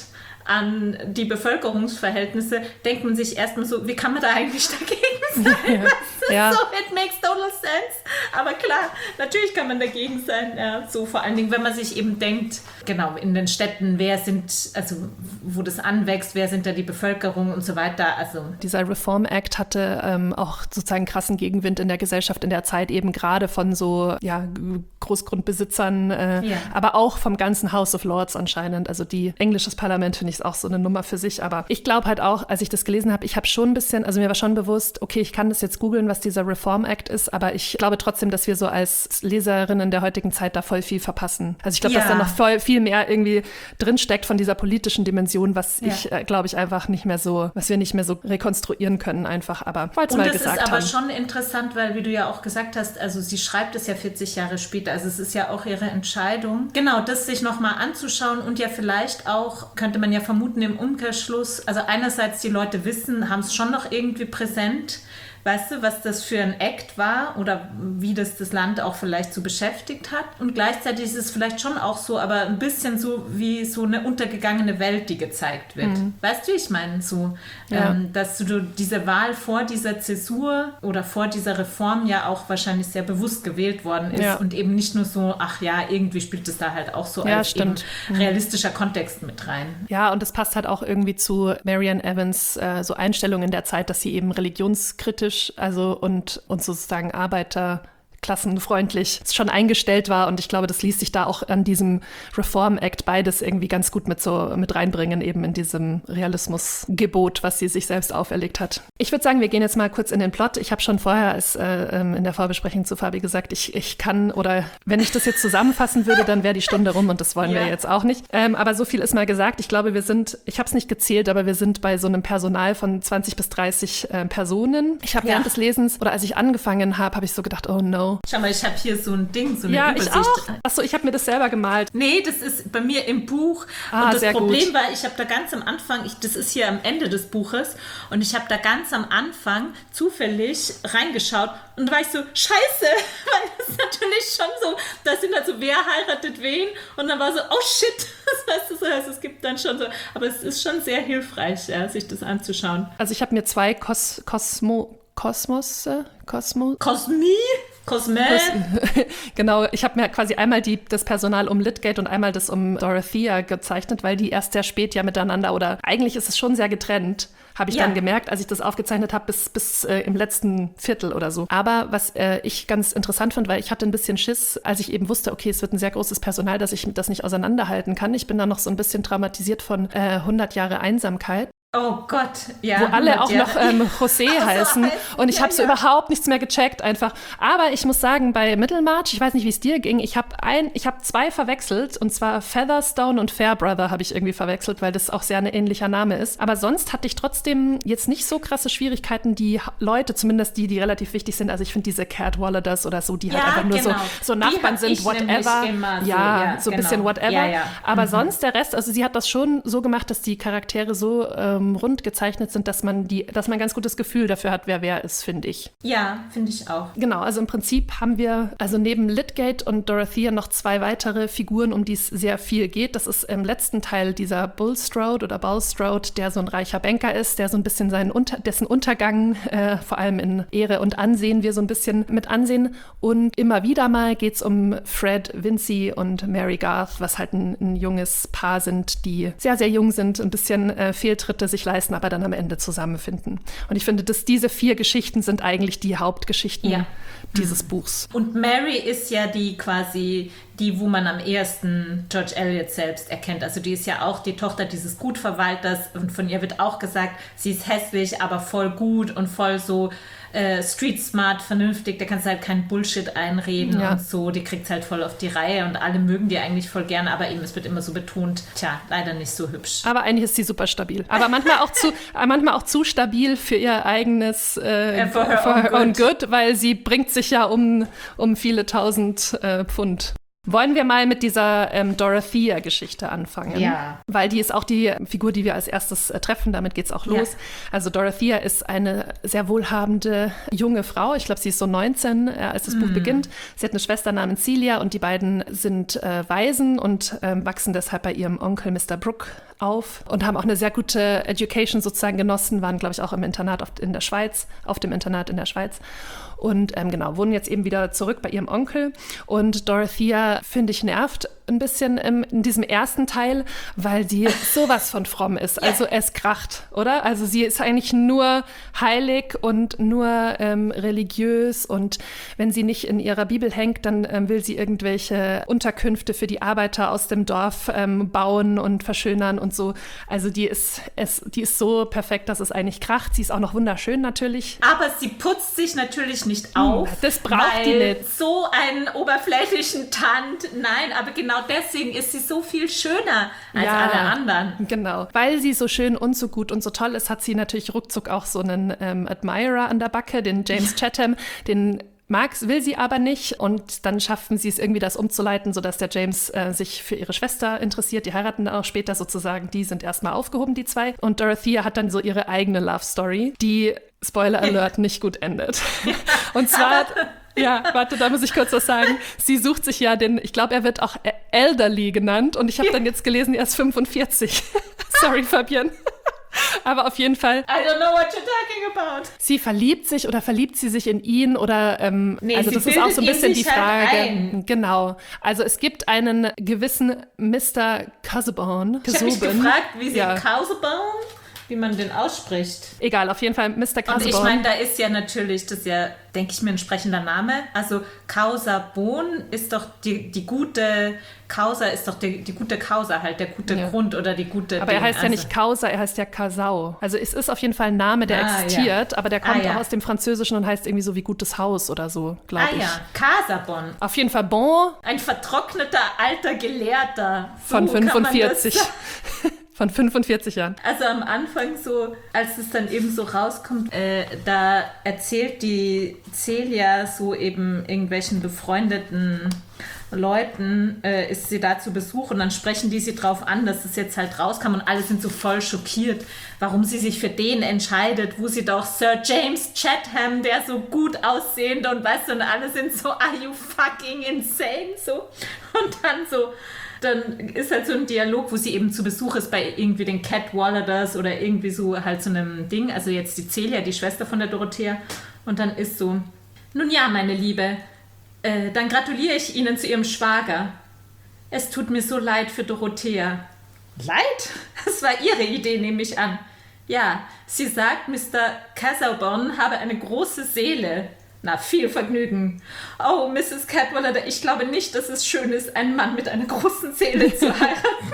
an die Bevölkerungsverhältnisse, denkt man sich erstmal so, wie kann man da eigentlich dagegen sein? Ja. Das ist ja. so, it makes total sense. Aber klar, natürlich kann man dagegen sein. Ja, so vor allen Dingen, wenn man sich eben denkt, genau, in den Städten, wer sind, also wo das anwächst, wer sind da die Bevölkerung und so weiter. Also dieser Reform Act hatte ähm, auch sozusagen krassen Gegenwind in der Gesellschaft in der Zeit, eben gerade von so ja, Großgrundbesitzern, äh, ja. aber auch vom ganzen House of Lords anscheinend. Also die englisches Parlament finde ich ist auch so eine Nummer für sich, aber ich glaube halt auch, als ich das gelesen habe, ich habe schon ein bisschen, also mir war schon bewusst, okay, ich kann das jetzt googeln, was dieser Reform Act ist, aber ich glaube trotzdem, dass wir so als Leserinnen der heutigen Zeit da voll viel verpassen. Also ich glaube, ja. dass da noch voll viel mehr irgendwie drinsteckt von dieser politischen Dimension, was ja. ich, äh, glaube ich, einfach nicht mehr so, was wir nicht mehr so rekonstruieren können einfach, aber wollte es mal gesagt haben. Und das ist aber haben. schon interessant, weil, wie du ja auch gesagt hast, also sie schreibt es ja vierzig Jahre später, also es ist ja auch ihre Entscheidung, genau, das sich nochmal anzuschauen und ja vielleicht auch, könnte man ja vermuten im Umkehrschluss, also einerseits die Leute wissen, haben es schon noch irgendwie präsent, weißt du, was das für ein Act war oder wie das das Land auch vielleicht so beschäftigt hat. Und gleichzeitig ist es vielleicht schon auch so, aber ein bisschen so wie so eine untergegangene Welt, die gezeigt wird. Mhm. Weißt du, ich meine, so, ja. ähm, dass du diese Wahl vor dieser Zäsur oder vor dieser Reform ja auch wahrscheinlich sehr bewusst gewählt worden ist ja. und eben nicht nur so, ach ja, irgendwie spielt es da halt auch so ja, als eben realistischer Kontext mit rein. Ja, und es passt halt auch irgendwie zu Marianne Evans äh, so Einstellungen in der Zeit, dass sie eben religionskritisch, also und, und sozusagen Arbeiter klassenfreundlich schon eingestellt war und ich glaube, das ließ sich da auch an diesem Reform Act beides irgendwie ganz gut mit so mit reinbringen, eben in diesem Realismusgebot, was sie sich selbst auferlegt hat. Ich würde sagen, wir gehen jetzt mal kurz in den Plot. Ich habe schon vorher als, äh, in der Vorbesprechung zu Fabi gesagt, ich, ich kann oder wenn ich das jetzt zusammenfassen würde, dann wäre die Stunde rum und das wollen ja. wir jetzt auch nicht. Ähm, aber so viel ist mal gesagt. Ich glaube, wir sind, ich habe es nicht gezählt, aber wir sind bei so einem Personal von zwanzig bis dreißig äh, Personen. Ich habe ja. während des Lesens oder als ich angefangen habe, habe ich so gedacht, oh no. Schau mal, ich habe hier so ein Ding, so eine ja, Übersicht. Ich auch. Achso, ich habe mir das selber gemalt. Nee, das ist bei mir im Buch. Ah, und das sehr Problem gut. war, ich habe da ganz am Anfang, ich, das ist hier am Ende des Buches, und ich habe da ganz am Anfang zufällig reingeschaut und da war ich so, scheiße, weil das ist natürlich schon so, da sind halt so, wer heiratet wen? Und dann war so, oh shit, das heißt, das heißt, es gibt dann schon so, aber es ist schon sehr hilfreich, ja, sich das anzuschauen. Also ich habe mir zwei Kos- Kosmo... Kosmos? Äh, Kosmo? Kosmi? Cosme? Genau, ich habe mir quasi einmal die, das Personal um Lydgate und einmal das um Dorothea gezeichnet, weil die erst sehr spät ja miteinander oder eigentlich ist es schon sehr getrennt, habe ich ja. dann gemerkt, als ich das aufgezeichnet habe, bis, bis äh, im letzten Viertel oder so. Aber was äh, ich ganz interessant fand, weil ich hatte ein bisschen Schiss, als ich eben wusste, okay, es wird ein sehr großes Personal, dass ich das nicht auseinanderhalten kann. Ich bin da noch so ein bisschen traumatisiert von äh, hundert Jahre Einsamkeit. Oh Gott, ja. Wo alle auch Jahre. noch ähm, José also heißen. heißen. Und ich ja, habe so ja. überhaupt nichts mehr gecheckt einfach. Aber ich muss sagen, bei Middlemarch, ich weiß nicht, wie es dir ging, ich habe ein, ich habe zwei verwechselt. Und zwar Featherstone und Fairbrother habe ich irgendwie verwechselt, weil das auch sehr ein ähnlicher Name ist. Aber sonst hatte ich trotzdem jetzt nicht so krasse Schwierigkeiten, die Leute, zumindest die, die relativ wichtig sind. Also ich finde diese Cadwalladers oder so, die ja, halt einfach nur genau. so, so Nachbarn sind, whatever. Immer so, ja, ja, so ein genau. bisschen whatever. Ja, ja. Aber mhm. sonst der Rest, also sie hat das schon so gemacht, dass die Charaktere so ähm, rund gezeichnet sind, dass man die, dass man ein ganz gutes Gefühl dafür hat, wer wer ist, finde ich. Ja, finde ich auch. Genau, also im Prinzip haben wir also neben Lydgate und Dorothea noch zwei weitere Figuren, um die es sehr viel geht. Das ist im letzten Teil dieser Bulstrode oder Bulstrode, der so ein reicher Banker ist, der so ein bisschen seinen Unter- dessen Untergang äh, vor allem in Ehre und Ansehen wir so ein bisschen mit ansehen. Und immer wieder mal geht es um Fred, Vincy und Mary Garth, was halt ein, ein junges Paar sind, die sehr, sehr jung sind, ein bisschen äh, Fehltritte sich leisten, aber dann am Ende zusammenfinden. Und ich finde, dass diese vier Geschichten sind eigentlich die Hauptgeschichten ja. dieses mhm. Buchs. Und Mary ist ja die quasi, die, wo man am ehesten George Eliot selbst erkennt. Also die ist ja auch die Tochter dieses Gutverwalters und von ihr wird auch gesagt, sie ist hässlich, aber voll gut und voll so äh, street smart, vernünftig. Da kannst du halt keinen Bullshit einreden ja. und so. Die kriegt halt voll auf die Reihe und alle mögen die eigentlich voll gerne, aber eben, es wird immer so betont, tja, leider nicht so hübsch. Aber eigentlich ist sie super stabil. Aber manchmal auch zu, manchmal auch zu stabil für ihr eigenes äh, uh, for her, for her own own good. good, weil sie bringt sich ja um, um viele tausend äh, Pfund. Wollen wir mal mit dieser ähm, Dorothea-Geschichte anfangen? Ja. Weil die ist auch die Figur, die wir als erstes äh, treffen. Damit geht's auch los. Ja. Also Dorothea ist eine sehr wohlhabende junge Frau. Ich glaube, sie ist so neunzehn, äh, als das mm. Buch beginnt. Sie hat eine Schwester namens Celia und die beiden sind äh, Waisen und äh, wachsen deshalb bei ihrem Onkel Mister Brooke auf und haben auch eine sehr gute Education sozusagen genossen, waren, glaube ich, auch im Internat auf, in der Schweiz, auf dem Internat in der Schweiz. Und ähm, genau, wohnen jetzt eben wieder zurück bei ihrem Onkel. Und Dorothea, finde ich, nervt ein bisschen im, in diesem ersten Teil, weil sie sowas von fromm ist. Also yeah. es kracht, oder? Also sie ist eigentlich nur heilig und nur ähm, religiös. Und wenn sie nicht in ihrer Bibel hängt, dann ähm, will sie irgendwelche Unterkünfte für die Arbeiter aus dem Dorf ähm, bauen und verschönern und so. Also die ist, es, die ist so perfekt, dass es eigentlich kracht. Sie ist auch noch wunderschön natürlich. Aber sie putzt sich natürlich nicht auf. Das braucht die nicht. So einen oberflächlichen Tand, nein, aber genau deswegen ist sie so viel schöner als ja, alle anderen. Genau. Weil sie so schön und so gut und so toll ist, hat sie natürlich ruckzuck auch so einen ähm, Admirer an der Backe, den James Chatham, den Max will sie aber nicht und dann schaffen sie es irgendwie, das umzuleiten, sodass der James äh, sich für ihre Schwester interessiert. Die heiraten dann auch später sozusagen. Die sind erstmal aufgehoben, die zwei. Und Dorothea hat dann so ihre eigene Love Story, die Spoiler Alert, nicht gut endet. Und zwar, ja, warte, da muss ich kurz was sagen. Sie sucht sich ja den, ich glaube, er wird auch Elderly genannt und ich habe dann jetzt gelesen, er ist fünfundvierzig. Sorry, Fabienne. Aber auf jeden Fall. I don't know what you're talking about. Sie verliebt sich oder verliebt sie sich in ihn oder, ähm, nee, also sie das ist auch so ein bisschen die Frage. Halt ein. Genau. Also es gibt einen gewissen Mister Casaubon. Ich habe mich gefragt, wie sie ja. Casaubon, wie man den ausspricht. Egal, auf jeden Fall Mister Casaubon. Und ich meine, da ist ja natürlich, das ist ja, denke ich mir, ein sprechender Name. Also Casaubon ist doch die, die gute, Causa ist doch die, die gute Causa halt, der gute ja. Grund oder die gute Aber Ding. er heißt also. ja nicht Causa, er heißt ja Casau. Also es ist auf jeden Fall ein Name, der ah, existiert, ja. aber der kommt ah, ja. auch aus dem Französischen und heißt irgendwie so wie gutes Haus oder so, glaube ah, ich. Ah ja, Casaubon. Auf jeden Fall Bon. Ein vertrockneter alter Gelehrter. So von fünfundvierzig. Von fünfundvierzig Jahren. Also am Anfang so, als es dann eben so rauskommt, äh, da erzählt die Celia so eben irgendwelchen befreundeten Leuten, äh, ist sie da zu Besuch und dann sprechen die sie drauf an, dass es jetzt halt rauskam und alle sind so voll schockiert, warum sie sich für den entscheidet, wo sie doch Sir James Chatham, der so gut aussehend und weißt du, und alle sind so, are you fucking insane? So. Und dann so, dann ist halt so ein Dialog, wo sie eben zu Besuch ist bei irgendwie den Cadwalladers oder irgendwie so halt so einem Ding, also jetzt die Celia, die Schwester von der Dorothea, und dann ist so, nun ja, meine Liebe, äh, dann gratuliere ich Ihnen zu Ihrem Schwager. Es tut mir so leid für Dorothea. Leid? Das war Ihre Idee, nehme ich an. Ja, sie sagt, Mister Casaubon habe eine große Seele. Na, viel Vergnügen. Oh, Misses Cadwallader, ich glaube nicht, dass es schön ist, einen Mann mit einer großen Seele zu heiraten.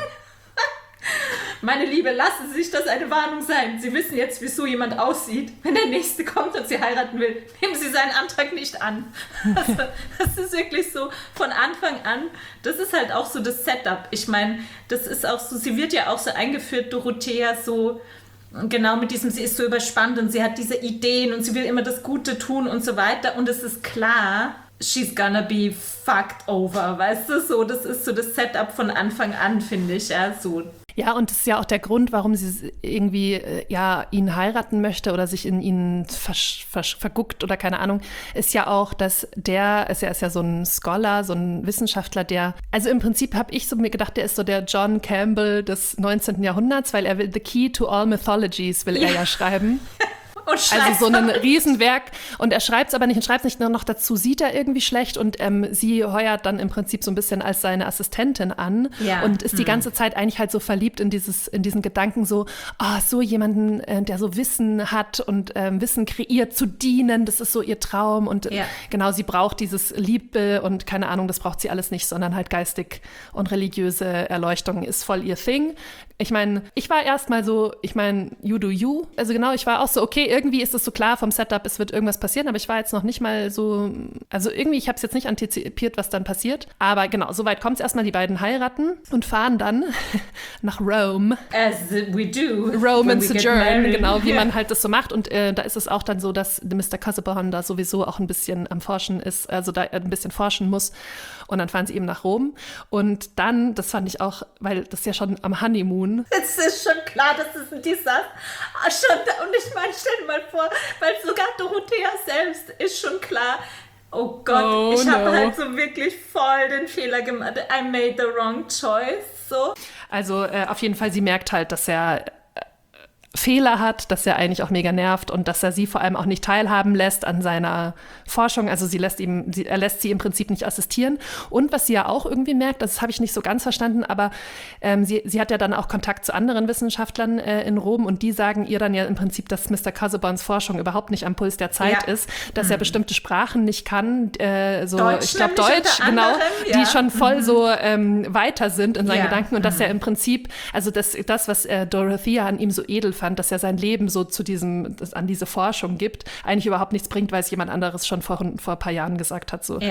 Meine Liebe, lassen Sie sich das eine Warnung sein. Sie wissen jetzt, wie so jemand aussieht. Wenn der Nächste kommt und Sie heiraten will, nehmen Sie seinen Antrag nicht an. Also, das ist wirklich so von Anfang an, das ist halt auch so das Setup. Ich meine, das ist auch so, sie wird ja auch so eingeführt, Dorothea, so genau mit diesem, sie ist so überspannt und sie hat diese Ideen und sie will immer das Gute tun und so weiter. Und es ist klar, she's gonna be fucked over, weißt du, so, das ist so das Setup von Anfang an, finde ich, ja, so. Ja, und das ist ja auch der Grund, warum sie irgendwie äh, ja ihn heiraten möchte oder sich in ihn versch- versch- verguckt oder keine Ahnung, ist ja auch, dass der, ist ja, ist ja so ein Scholar, so ein Wissenschaftler, der, also im Prinzip habe ich so mir gedacht, der ist so der John Campbell des neunzehnten Jahrhunderts, weil er will, The Key to All Mythologies will ja. er ja schreiben. Also so ein Riesenwerk und er schreibt es aber nicht und schreibt es nicht, nur noch dazu sieht er irgendwie schlecht und ähm, sie heuert dann im Prinzip so ein bisschen als seine Assistentin an ja. und ist hm. die ganze Zeit eigentlich halt so verliebt in dieses in diesen Gedanken so, ah, oh, so jemanden, äh, der so Wissen hat und ähm, Wissen kreiert, zu dienen, das ist so ihr Traum und ja. genau, sie braucht dieses Liebe und keine Ahnung, das braucht sie alles nicht, sondern halt geistig und religiöse Erleuchtung ist voll ihr Thing. Ich meine, ich war erstmal so, ich meine, you do you. Also genau, ich war auch so, okay, irgendwie ist es so klar vom Setup, es wird irgendwas passieren, aber ich war jetzt noch nicht mal so, also irgendwie, ich habe es jetzt nicht antizipiert, was dann passiert. Aber genau, soweit kommt es erstmal, die beiden heiraten und fahren dann nach Rome. As we do. Rome and Sojourn, genau, wie man halt das so macht. Und äh, da ist es auch dann so, dass Mister Casaubon da sowieso auch ein bisschen am Forschen ist, also da ein bisschen forschen muss. Und dann fahren sie eben nach Rom. Und dann, das fand ich auch, weil das ja schon am Honeymoon. Es ist schon klar, dass es ein Desaster schon, und ich meine, stell dir mal vor, weil sogar Dorothea selbst ist schon klar, oh Gott, oh, ich habe no. halt so wirklich voll den Fehler gemacht. I made the wrong choice. So. Also äh, auf jeden Fall, sie merkt halt, dass er Fehler hat, dass er eigentlich auch mega nervt und dass er sie vor allem auch nicht teilhaben lässt an seiner Forschung. Also sie lässt ihm, sie, er lässt sie im Prinzip nicht assistieren. Und was sie ja auch irgendwie merkt, das habe ich nicht so ganz verstanden, aber ähm, sie, sie hat ja dann auch Kontakt zu anderen Wissenschaftlern äh, in Rom und die sagen ihr dann ja im Prinzip, dass Mister Casaubons Forschung überhaupt nicht am Puls der Zeit ja. ist, dass mhm. er bestimmte Sprachen nicht kann, äh, so Deutsch, ich glaube Deutsch, genau, anderem, ja. die schon voll mhm. so ähm, weiter sind in seinen ja. Gedanken und mhm. dass er im Prinzip, also das, das was äh, Dorothea an ihm so edel fand, dass er sein Leben so zu diesem, an diese Forschung gibt, eigentlich überhaupt nichts bringt, weil es jemand anderes schon vor, vor ein paar Jahren gesagt hat. So. Ja,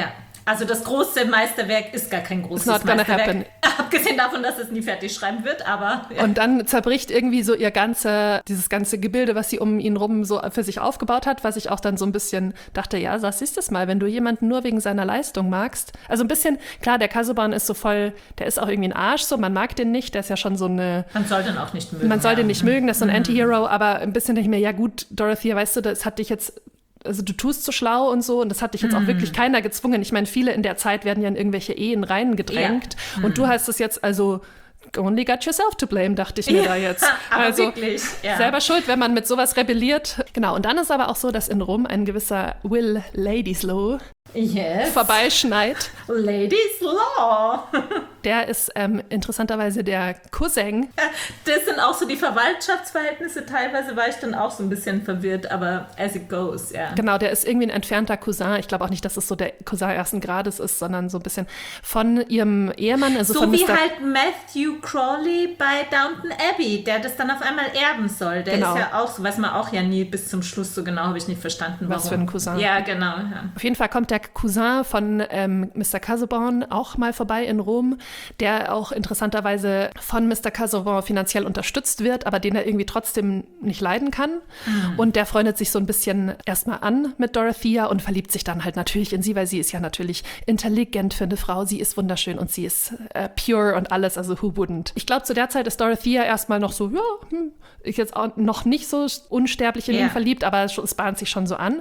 Also das große Meisterwerk ist gar kein großes It's not gonna Meisterwerk. happen. Abgesehen davon, dass es nie fertig schreiben wird, aber... Ja. Und dann zerbricht irgendwie so ihr ganze, dieses ganze Gebilde, was sie um ihn rum so für sich aufgebaut hat, was ich auch dann so ein bisschen dachte, ja, das ist es mal, wenn du jemanden nur wegen seiner Leistung magst. Also ein bisschen, klar, der Casaubon ist so voll, der ist auch irgendwie ein Arsch, so, man mag den nicht, der ist ja schon so eine... Man soll den auch nicht mögen. Man soll ja. den nicht mögen, das ist so ein mhm. Anti-Hero, aber ein bisschen denke ich mir, ja gut, Dorothea, weißt du, das hat dich jetzt... Also du tust so schlau und so und das hat dich jetzt mm. auch wirklich keiner gezwungen. Ich meine, viele in der Zeit werden ja in irgendwelche Ehen reingedrängt ja. mm. und du hast es jetzt also only got yourself to blame, dachte ich mir ja, da jetzt. Aber also wirklich, ja. selber schuld, wenn man mit sowas rebelliert. Genau, und dann ist aber auch so, dass in Rom ein gewisser Will Ladyslow yes. vorbeischneit. Ladies Law. Der ist ähm, interessanterweise der Cousin. Das sind auch so die Verwandtschaftsverhältnisse. Teilweise war ich dann auch so ein bisschen verwirrt, aber as it goes, ja. Genau, der ist irgendwie ein entfernter Cousin. Ich glaube auch nicht, dass es so der Cousin ersten Grades ist, sondern so ein bisschen von ihrem Ehemann. Also so von wie Mister halt Matthew Crawley bei Downton Abbey, der das dann auf einmal erben soll. Der genau. ist ja auch so, weiß man auch ja nie bis zum Schluss so genau, habe ich nicht verstanden, warum. Was für ein Cousin. Ja, genau. Ja. Auf jeden Fall kommt der Cousin von ähm, Mister Casaubon auch mal vorbei in Rom, der auch interessanterweise von Mister Casaubon finanziell unterstützt wird, aber den er irgendwie trotzdem nicht leiden kann. Mhm. Und der freundet sich so ein bisschen erstmal an mit Dorothea und verliebt sich dann halt natürlich in sie, weil sie ist ja natürlich intelligent für eine Frau, sie ist wunderschön und sie ist äh, pure und alles, also who wouldn't. Ich glaube, zu der Zeit ist Dorothea erstmal noch so, ja, hm, ich jetzt auch noch nicht so unsterblich in yeah. ihn verliebt, aber es bahnt sich schon so an.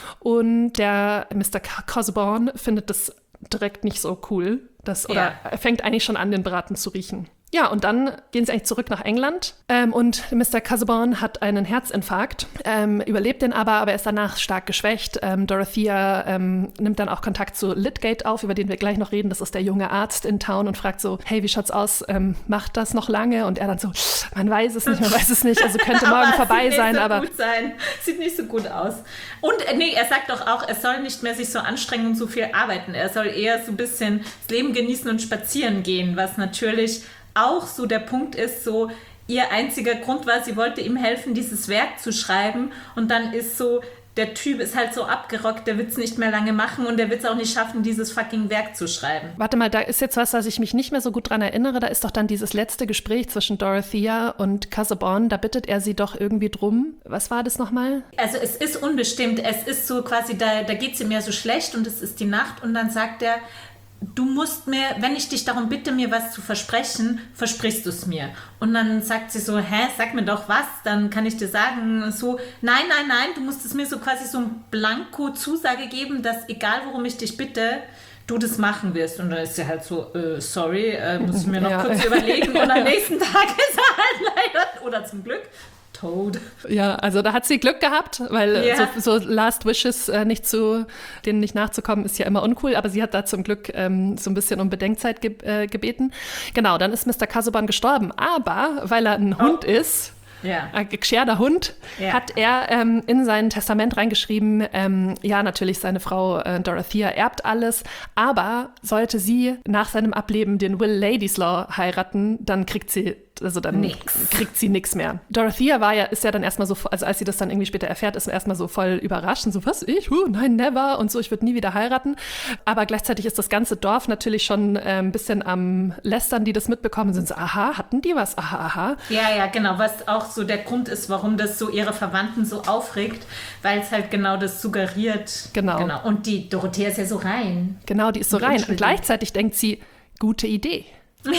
Und der Mister Casaubon findet das direkt nicht so cool. Das, oder ja. er fängt eigentlich schon an, den Braten zu riechen. Ja, und dann gehen sie eigentlich zurück nach England ähm, und Mister Casaubon hat einen Herzinfarkt, ähm, überlebt den aber, aber er ist danach stark geschwächt. Ähm, Dorothea ähm, nimmt dann auch Kontakt zu Lydgate auf, über den wir gleich noch reden. Das ist der junge Arzt in Town und fragt so, hey, wie schaut's aus? Ähm, macht das noch lange? Und er dann so, man weiß es nicht, man weiß es nicht. Also könnte morgen vorbei sein, so aber... Gut sein. Sieht nicht so gut aus. Und äh, nee, er sagt doch auch, er soll nicht mehr sich so anstrengen und so viel arbeiten. Er soll eher so ein bisschen das Leben genießen und spazieren gehen, was natürlich... auch so der Punkt ist, so ihr einziger Grund war, sie wollte ihm helfen, dieses Werk zu schreiben und dann ist so, der Typ ist halt so abgerockt, der wird es nicht mehr lange machen und der wird es auch nicht schaffen, dieses fucking Werk zu schreiben. Warte mal, da ist jetzt was, was ich mich nicht mehr so gut dran erinnere, da ist doch dann dieses letzte Gespräch zwischen Dorothea und Casaubon, da bittet er sie doch irgendwie drum. Was war das nochmal? Also es ist unbestimmt, es ist so quasi, da, da geht es ihm ja so schlecht und es ist die Nacht und dann sagt er, du musst mir, wenn ich dich darum bitte, mir was zu versprechen, versprichst du es mir. Und dann sagt sie so, hä, sag mir doch was, dann kann ich dir sagen, so, nein, nein, nein, du musst es mir so quasi so ein Blanko-Zusage geben, dass egal, worum ich dich bitte, du das machen wirst. Und dann ist sie halt so, äh, sorry, äh, muss ich mir noch ja. kurz überlegen. Und am nächsten Tag ist er halt leider, oder zum Glück, tot. Ja, also da hat sie Glück gehabt, weil ja. so, so Last Wishes äh, nicht zu, denen nicht nachzukommen, ist ja immer uncool, aber sie hat da zum Glück ähm, so ein bisschen um Bedenkzeit ge- äh, gebeten. Genau, dann ist Mister Casaubon gestorben, aber weil er ein oh. Hund ist, ja. ein gescherter Hund, ja. hat er ähm, in sein Testament reingeschrieben, ähm, ja, natürlich seine Frau äh, Dorothea erbt alles, aber sollte sie nach seinem Ableben den Will Ladyslow heiraten, dann kriegt sie also dann nix. kriegt sie nichts mehr. Dorothea war ja, ist ja dann erstmal so, also als sie das dann irgendwie später erfährt, ist sie erstmal so voll überrascht und so, was, ich? Huh, nein, never und so, ich würde nie wieder heiraten. Aber gleichzeitig ist das ganze Dorf natürlich schon äh, ein bisschen am Lästern, die das mitbekommen sind, so, aha, hatten die was? Aha, aha. Ja, ja, genau, was auch so der Grund ist, warum das so ihre Verwandten so aufregt, weil es halt genau das suggeriert. Genau. genau. Und die Dorothea ist ja so rein. Genau, die ist so rein. Und gleichzeitig denkt sie, gute Idee.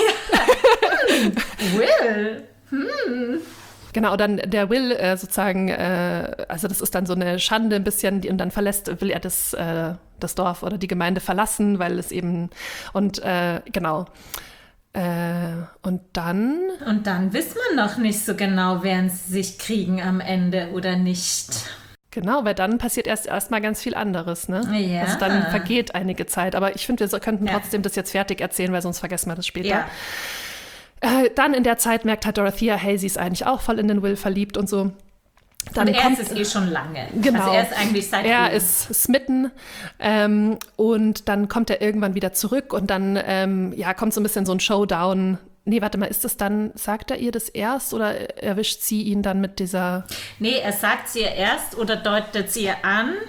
Will. Hm. Genau, dann der Will äh, sozusagen, äh, also das ist dann so eine Schande ein bisschen, die, und dann verlässt, will er das, äh, das Dorf oder die Gemeinde verlassen, weil es eben, und äh, genau. Äh, und dann? Und dann weiß man noch nicht so genau, werden sie sich kriegen am Ende oder nicht. Genau, weil dann passiert erst erstmal ganz viel anderes, ne? Ja. Also dann vergeht einige Zeit. Aber ich finde, wir könnten ja. trotzdem das jetzt fertig erzählen, weil sonst vergessen wir das später. Ja. Äh, dann in der Zeit merkt halt Dorothea, hey, sie ist eigentlich auch voll in den Will verliebt und so. Dann und er kommt, ist es eh schon lange. Genau. Also er ist eigentlich seit Er Leben. ist smitten ähm, und dann kommt er irgendwann wieder zurück und dann ähm, ja, kommt so ein bisschen so ein Showdown. Nee, warte mal, ist das dann, sagt er ihr das erst oder erwischt sie ihn dann mit dieser... Nee, er sagt sie ihr erst oder deutet sie ihr an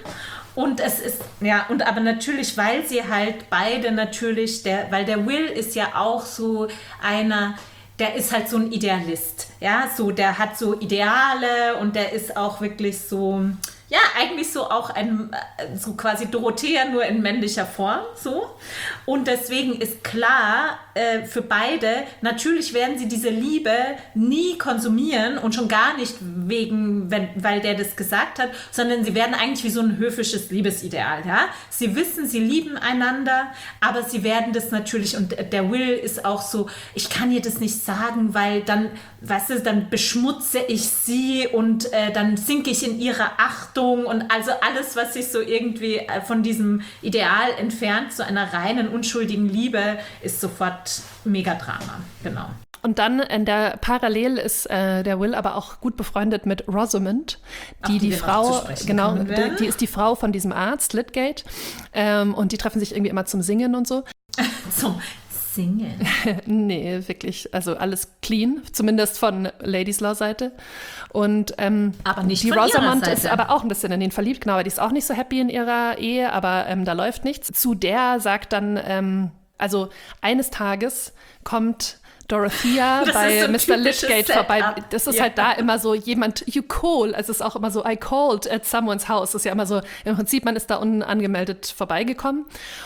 Und es ist, ja, und aber natürlich, weil sie halt beide natürlich, der, weil der Will ist ja auch so einer, der ist halt so ein Idealist, ja, so, der hat so Ideale und der ist auch wirklich so, ja, eigentlich so auch ein, so quasi Dorothea, nur in männlicher Form, so. Und deswegen ist klar, äh, für beide, natürlich werden sie diese Liebe nie konsumieren und schon gar nicht wegen, wenn, weil der das gesagt hat, sondern sie werden eigentlich wie so ein höfisches Liebesideal, ja. Sie wissen, sie lieben einander, aber sie werden das natürlich, und der Will ist auch so, ich kann ihr das nicht sagen, weil dann, weißt du, dann beschmutze ich sie und äh, dann sinke ich in ihre Achtung und also alles, was sich so irgendwie von diesem Ideal entfernt, zu einer reinen, unschuldigen Liebe, ist sofort Megadrama, genau. Und dann in der Parallel ist äh, der Will aber auch gut befreundet mit Rosamund, die die, die Frau, genau, die, die ist die Frau von diesem Arzt, Lydgate, ähm, und die treffen sich irgendwie immer zum Singen und so. Zum Singen? Nee, wirklich, also alles clean, zumindest von Ladyslaw-Seite. Und ähm, aber nicht die von Rosamund ihrer Seite. Ist aber auch ein bisschen in den verliebt, genau, aber die ist auch nicht so happy in ihrer Ehe, aber ähm, da läuft nichts. Zu der sagt dann, ähm, also eines Tages kommt Dorothea das bei so Mister Lydgate Setup. vorbei. Das ist ja. halt da immer so jemand, you call. Also es ist auch immer so, I called at someone's house. Das ist ja immer so, im Prinzip, man ist da unangemeldet vorbeigekommen.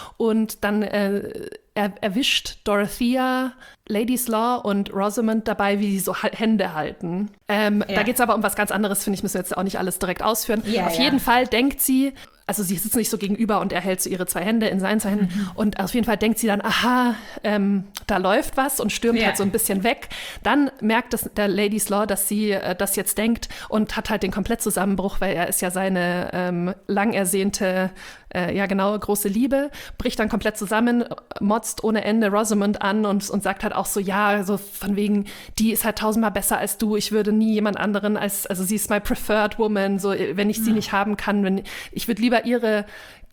Und dann äh, er, erwischt Dorothea Ladyslaw und Rosamund dabei, wie sie so Hände halten. Ähm, ja. Da geht es aber um was ganz anderes, finde ich, müssen wir jetzt auch nicht alles direkt ausführen. Ja, auf ja. jeden Fall denkt sie, also sie sitzen nicht so gegenüber und er hält so ihre zwei Hände in seinen zwei Händen. Mhm. Und auf jeden Fall denkt sie dann, aha, ähm, da läuft was und stürmt ja. halt so ein bisschen weg. Dann merkt das, der Ladyslaw, dass sie äh, das jetzt denkt und hat halt den Komplettzusammenbruch, weil er ist ja seine ähm, lang ersehnte, äh, ja genau, große Liebe, bricht dann komplett zusammen, motzt ohne Ende Rosamund an und, und sagt halt auch so, ja, so von wegen, die ist halt tausendmal besser als du, ich würde nie jemand anderen als, also sie ist my preferred woman, so, wenn ich mhm. sie nicht haben kann, wenn ich würde lieber ihre,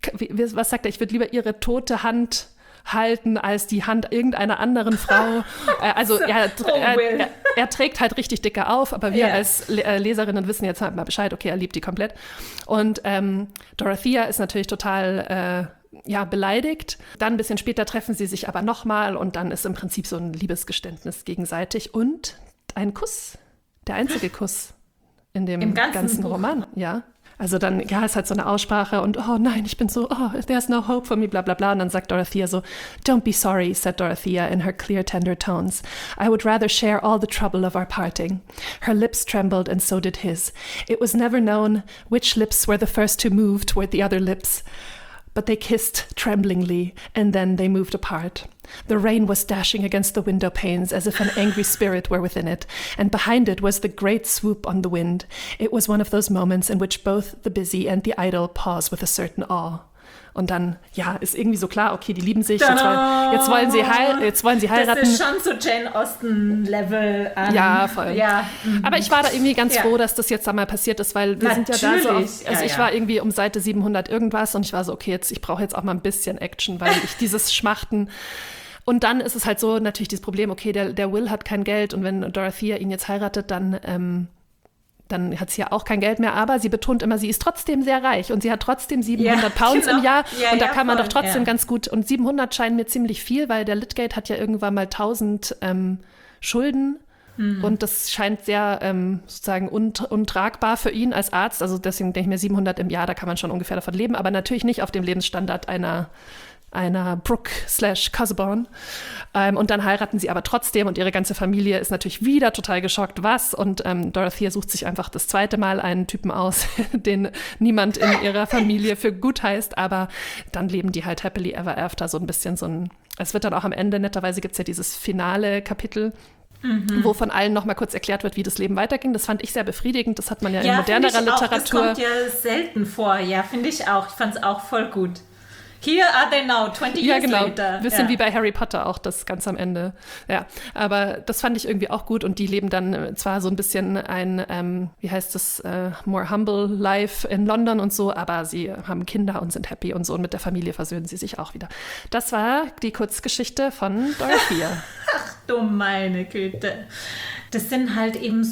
was sagt er, ich würde lieber ihre tote Hand halten als die Hand irgendeiner anderen Frau. Also er, er, er, er trägt halt richtig dicke auf, aber wir yeah. als Leserinnen wissen jetzt halt mal Bescheid, okay, er liebt die komplett. Und ähm, Dorothea ist natürlich total äh, ja, beleidigt. Dann ein bisschen später treffen sie sich aber nochmal und dann ist im Prinzip so ein Liebesgeständnis gegenseitig und ein Kuss, der einzige Kuss in dem Im ganzen, ganzen Buch. Roman. Ja. Also dann, ja, ist halt so eine Aussprache und oh nein, ich bin so, oh, there's no hope for me, bla bla bla. Und dann sagt Dorothea so, don't be sorry, said Dorothea in her clear, tender tones. I would rather share all the trouble of our parting. Her lips trembled and so did his. It was never known which lips were the first to move toward the other lips. But they kissed tremblingly, and then they moved apart. The rain was dashing against the window panes as if an angry spirit were within it, and behind it was the great swoop on the wind. It was one of those moments in which both the busy and the idle pause with a certain awe. Und dann, ja, ist irgendwie so klar, okay, die lieben sich, jetzt, wollen, jetzt, wollen, sie heil, jetzt wollen sie heiraten. Das ist schon so Jane Austen-Level. Um, ja, voll. Ja. Aber ich war da irgendwie ganz ja. froh, dass das jetzt einmal passiert ist, weil wir Natürlich. sind ja da so auf, also ja, ich ja. war irgendwie um Seite siebenhundert irgendwas und ich war so, okay, jetzt, ich brauche jetzt auch mal ein bisschen Action, weil ich dieses Schmachten. Und dann ist es halt so natürlich dieses Problem, okay, der, der Will hat kein Geld und wenn Dorothea ihn jetzt heiratet, dann ähm, dann hat sie ja auch kein Geld mehr, aber sie betont immer, sie ist trotzdem sehr reich und sie hat trotzdem siebenhundert ja, Pounds genau. im Jahr ja, und da ja, kann man voll, doch trotzdem ja. ganz gut, und siebenhundert scheinen mir ziemlich viel, weil der Lydgate hat ja irgendwann mal tausend ähm, Schulden mhm. und das scheint sehr ähm, sozusagen unt- untragbar für ihn als Arzt, also deswegen denke ich mir siebenhundert im Jahr, da kann man schon ungefähr davon leben, aber natürlich nicht auf dem Lebensstandard einer einer Brooke slash Cusborne. Ähm, und dann heiraten sie aber trotzdem und ihre ganze Familie ist natürlich wieder total geschockt, was? Und ähm, Dorothea sucht sich einfach das zweite Mal einen Typen aus, den niemand in ihrer Familie für gut heißt, aber dann leben die halt happily ever after, so ein bisschen so ein, es wird dann auch am Ende, netterweise gibt es ja dieses finale Kapitel, Mhm. wo von allen noch mal kurz erklärt wird, wie das Leben weiterging. Das fand ich sehr befriedigend. Das hat man ja, ja in modernerer Literatur. Das kommt ja selten vor. Ja, finde ich auch. Ich fand es auch voll gut. Here are they now, twenty ja, years genau. later. Ein bisschen ja. wie bei Harry Potter auch, das ganz am Ende. Ja, aber das fand ich irgendwie auch gut und die leben dann zwar so ein bisschen ein, ähm, wie heißt das, äh, more humble life in London und so, aber sie haben Kinder und sind happy und so und mit der Familie versöhnen sie sich auch wieder. Das war die Kurzgeschichte von Dorothea. Ach du meine Güte. Das sind halt eben so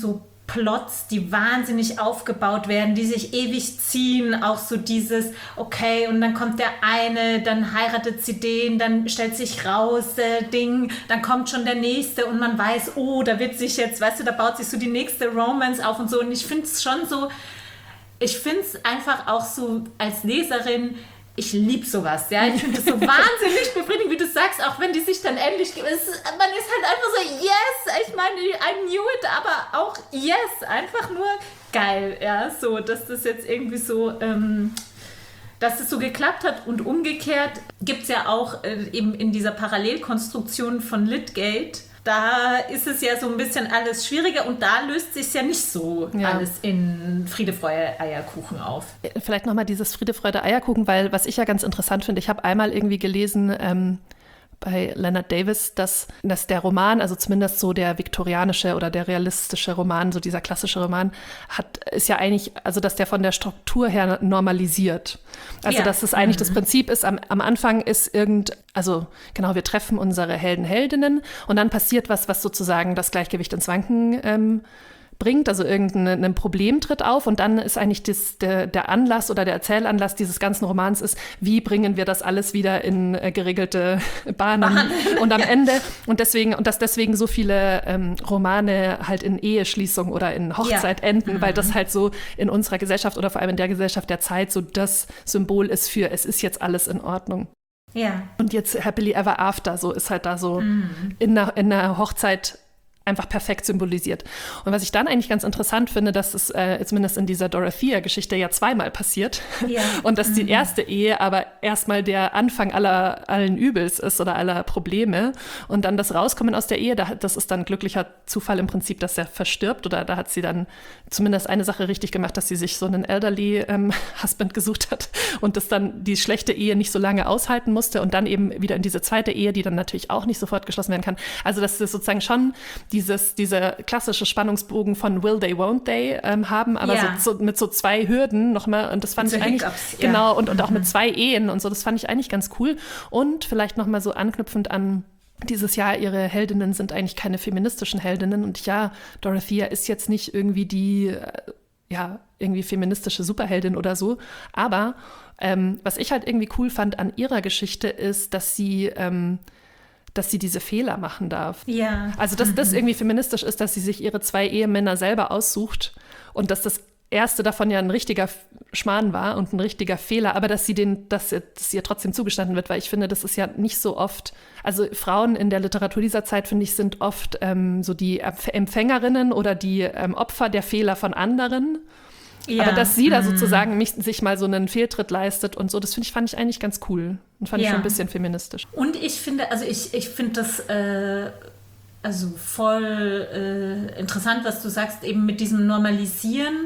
Plots, die wahnsinnig aufgebaut werden, die sich ewig ziehen, auch so dieses, okay, und dann kommt der eine, dann heiratet sie den, dann stellt sich raus, äh, Ding, dann kommt schon der nächste und man weiß, oh, da wird sich jetzt, weißt du, da baut sich so die nächste Romance auf und so, und ich finde es schon so, ich finde es einfach auch so als Leserin, ich liebe sowas, ja, ich finde es so wahnsinnig befriedigend, wie du sagst, auch wenn die sich dann endlich, es, man ist halt einfach so, yes, ich meine, I knew it, aber auch yes, einfach nur geil, ja, so, dass das jetzt irgendwie so, ähm, dass es so geklappt hat, und umgekehrt gibt es ja auch äh, eben in dieser Parallelkonstruktion von Litgate, da ist es ja so ein bisschen alles schwieriger, und da löst sich ja nicht so ja. alles in Friede, Freude, Eierkuchen auf. Vielleicht nochmal dieses Friede, Freude, Eierkuchen, weil was ich ja ganz interessant finde, ich habe einmal irgendwie gelesen, ähm, bei Leonard Davis, dass, dass der Roman, also zumindest so der viktorianische oder der realistische Roman, so dieser klassische Roman, hat, ist ja eigentlich, also dass der von der Struktur her normalisiert. Also ja. dass es eigentlich mhm. das Prinzip ist, am, am Anfang ist irgend, also genau, wir treffen unsere Helden, Heldinnen, und dann passiert was, was sozusagen das Gleichgewicht ins Wanken ähm, bringt, also irgendein ein Problem tritt auf, und dann ist eigentlich das, der, der Anlass oder der Erzählanlass dieses ganzen Romans ist, wie bringen wir das alles wieder in äh, geregelte Bahnen Bahn. Und am Ende, und deswegen, und dass deswegen so viele ähm, Romane halt in Eheschließung oder in Hochzeit ja. enden, mhm. weil das halt so in unserer Gesellschaft oder vor allem in der Gesellschaft der Zeit so das Symbol ist für, es ist jetzt alles in Ordnung. Ja. Und jetzt Happily Ever After, so ist halt da so mhm. in der, in der Hochzeit einfach perfekt symbolisiert. Und was ich dann eigentlich ganz interessant finde, dass es äh, zumindest in dieser Dorothea-Geschichte ja zweimal passiert. Ja. Und dass mhm. die erste Ehe aber erstmal der Anfang aller allen Übels ist oder aller Probleme. Und dann das Rauskommen aus der Ehe, da, das ist dann glücklicher Zufall im Prinzip, dass er verstirbt. Oder da hat sie dann zumindest eine Sache richtig gemacht, dass sie sich so einen elderly ähm, Husband gesucht hat und das dann die schlechte Ehe nicht so lange aushalten musste und dann eben wieder in diese zweite Ehe, die dann natürlich auch nicht sofort geschlossen werden kann. Also dass das sozusagen schon die Dieses, dieser klassische Spannungsbogen von Will They, Won't They ähm, haben, aber ja. so, so mit so zwei Hürden nochmal, und das fand so ich eigentlich, Hiccups, genau, ja. und, und mhm. auch mit zwei Ehen und so, das fand ich eigentlich ganz cool. Und vielleicht nochmal so anknüpfend an dieses Jahr, ihre Heldinnen sind eigentlich keine feministischen Heldinnen, und ja, Dorothea ist jetzt nicht irgendwie die, äh, ja, irgendwie feministische Superheldin oder so, aber ähm, was ich halt irgendwie cool fand an ihrer Geschichte ist, dass sie ähm, dass sie diese Fehler machen darf. Ja. Also, dass mhm. das irgendwie feministisch ist, dass sie sich ihre zwei Ehemänner selber aussucht und dass das erste davon ja ein richtiger Schmarrn war und ein richtiger Fehler, aber dass sie den, dass, dass ihr trotzdem zugestanden wird, weil ich finde, das ist ja nicht so oft, also Frauen in der Literatur dieser Zeit, finde ich, sind oft ähm, so die Empfängerinnen oder die ähm, Opfer der Fehler von anderen. Ja. Aber dass sie da sozusagen mich, sich mal so einen Fehltritt leistet und so, das finde ich, fand ich eigentlich ganz cool und fand ja. ich schon ein bisschen feministisch. Und ich finde, also ich, ich finde das äh, also voll äh, interessant, was du sagst, eben mit diesem Normalisieren,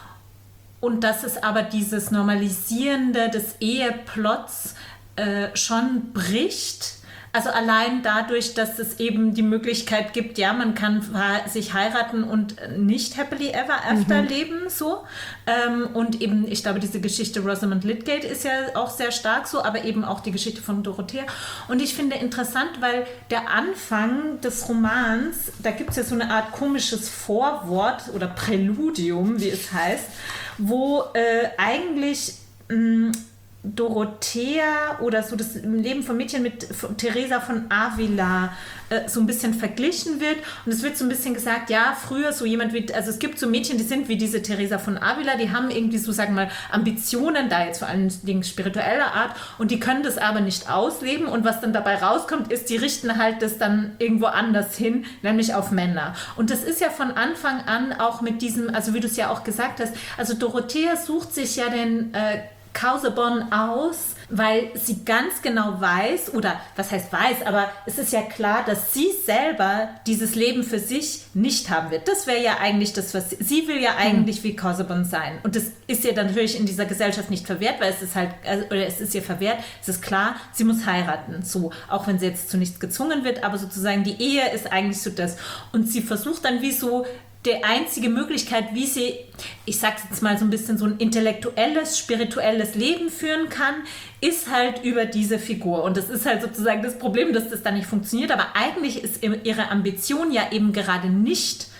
und dass es aber dieses Normalisierende des Eheplots äh, schon bricht. Also allein dadurch, dass es eben die Möglichkeit gibt, ja, man kann sich heiraten und nicht happily ever after mhm. leben, so. Ähm, und eben, ich glaube, diese Geschichte Rosamund Litgate ist ja auch sehr stark so, aber eben auch die Geschichte von Dorothea. Und ich finde interessant, weil der Anfang des Romans, da gibt es ja so eine Art komisches Vorwort oder Präludium, wie es heißt, wo äh, eigentlich mh, Dorothea oder so das Leben von Mädchen mit Teresa von Avila äh, so ein bisschen verglichen wird, und es wird so ein bisschen gesagt, ja, früher so jemand wie, also es gibt so Mädchen, die sind wie diese Teresa von Avila, die haben irgendwie so, sagen wir mal, Ambitionen, da jetzt vor allen Dingen spiritueller Art, und die können das aber nicht ausleben, und was dann dabei rauskommt, ist, die richten halt das dann irgendwo anders hin, nämlich auf Männer. Und das ist ja von Anfang an auch mit diesem, also wie du es ja auch gesagt hast, also Dorothea sucht sich ja den äh, Casaubon aus, weil sie ganz genau weiß, oder was heißt weiß, aber es ist ja klar, dass sie selber dieses Leben für sich nicht haben wird. Das wäre ja eigentlich das, was sie, sie will ja eigentlich wie Casaubon sein. Und das ist ihr dann natürlich in dieser Gesellschaft nicht verwehrt, weil es ist halt, oder es ist ihr verwehrt, es ist klar, sie muss heiraten, so, auch wenn sie jetzt zu nichts gezwungen wird, aber sozusagen die Ehe ist eigentlich so das. Und sie versucht dann wie so, die einzige Möglichkeit, wie sie, ich sag's jetzt mal so ein bisschen, so ein intellektuelles, spirituelles Leben führen kann, ist halt über diese Figur. Und das ist halt sozusagen das Problem, dass das dann nicht funktioniert. Aber eigentlich ist ihre Ambition ja eben gerade nicht,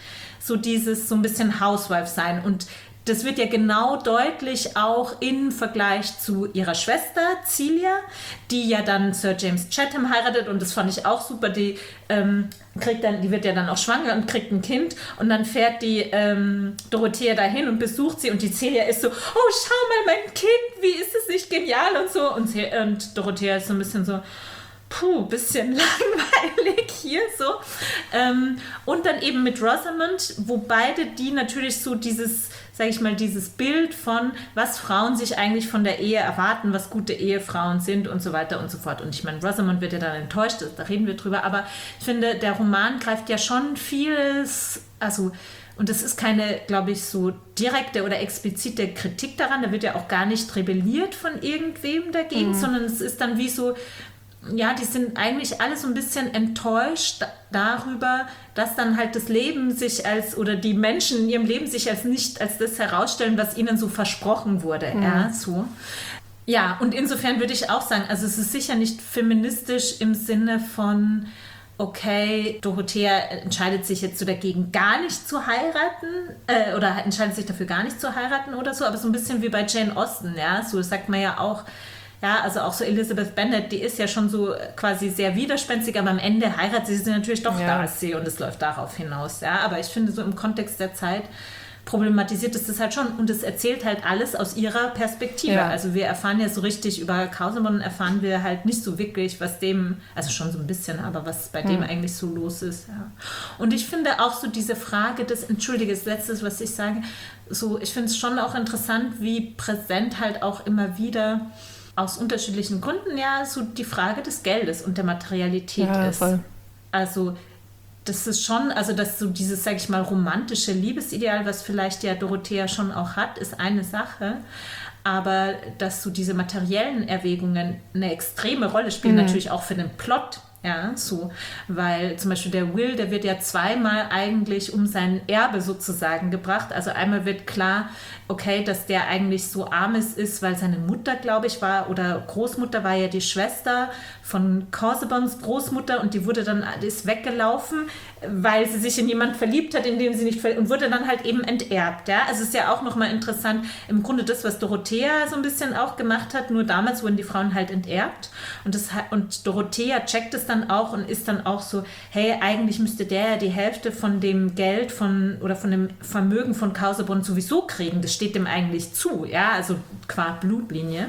so dieses so ein bisschen Housewife sein. Und das wird ja genau deutlich auch im Vergleich zu ihrer Schwester Celia, die ja dann Sir James Chatham heiratet, und das fand ich auch super. Die ähm, kriegt dann, die wird ja dann auch schwanger und kriegt ein Kind, und dann fährt die ähm, Dorothea dahin und besucht sie, und die Celia ist so, oh, schau mal, mein Kind, wie ist es nicht genial und so, und, sie, und Dorothea ist so ein bisschen so, puh, bisschen langweilig hier so. Ähm, und dann eben mit Rosamund, wo beide die natürlich so dieses, sage ich mal, dieses Bild von, was Frauen sich eigentlich von der Ehe erwarten, was gute Ehefrauen sind und so weiter und so fort. Und ich meine, Rosamund wird ja dann enttäuscht, da reden wir drüber, aber ich finde, der Roman greift ja schon vieles, also, und das ist keine, glaube ich, so direkte oder explizite Kritik daran, da wird ja auch gar nicht rebelliert von irgendwem dagegen, mhm. sondern es ist dann wie so, ja, die sind eigentlich alle so ein bisschen enttäuscht darüber, dass dann halt das Leben sich als, oder die Menschen in ihrem Leben sich als nicht als das herausstellen, was ihnen so versprochen wurde. Mhm. Ja, so. Ja, und insofern würde ich auch sagen, also es ist sicher nicht feministisch im Sinne von, okay, Dorothea entscheidet sich jetzt so dagegen, gar nicht zu heiraten, äh, oder entscheidet sich dafür, gar nicht zu heiraten oder so, aber so ein bisschen wie bei Jane Austen, ja, so sagt man ja auch, ja, also auch so Elizabeth Bennet, die ist ja schon so quasi sehr widerspenstig, aber am Ende heiratet sie, sie natürlich doch ja. Darcy, und es läuft darauf hinaus. Ja, aber ich finde, so im Kontext der Zeit problematisiert es das halt schon, und es erzählt halt alles aus ihrer Perspektive. Ja. Also wir erfahren ja so richtig über Casaubon, erfahren wir halt nicht so wirklich, was dem, also schon so ein bisschen, aber was bei hm. dem eigentlich so los ist. Ja. Und ich finde auch so diese Frage des, entschuldige, das Letzte, was ich sage, so, ich finde es schon auch interessant, wie präsent halt auch immer wieder aus unterschiedlichen Gründen ja so die Frage des Geldes und der Materialität ja, ist. Voll. Also das ist schon, also dass so dieses, sag ich mal, romantische Liebesideal, was vielleicht ja Dorothea schon auch hat, ist eine Sache. Aber dass so diese materiellen Erwägungen eine extreme Rolle spielen, mhm. natürlich auch für den Plot. Ja, so, weil zum Beispiel der Will, der wird ja zweimal eigentlich um sein Erbe sozusagen gebracht. Also einmal wird klar, okay, dass der eigentlich so arm ist, weil seine Mutter, glaube ich, war, oder Großmutter war ja die Schwester von Casaubons Großmutter, und die wurde dann, die ist weggelaufen, weil sie sich in jemanden verliebt hat, in den sie nicht verliebt, und wurde dann halt eben enterbt. Ja? Also es ist ja auch nochmal interessant, im Grunde das, was Dorothea so ein bisschen auch gemacht hat, nur damals wurden die Frauen halt enterbt, und, das, und Dorothea checkt es dann auch und ist dann auch so, hey, eigentlich müsste der ja die Hälfte von dem Geld von, oder von dem Vermögen von Casaubon sowieso kriegen, das steht dem eigentlich zu, ja, also qua Blutlinie.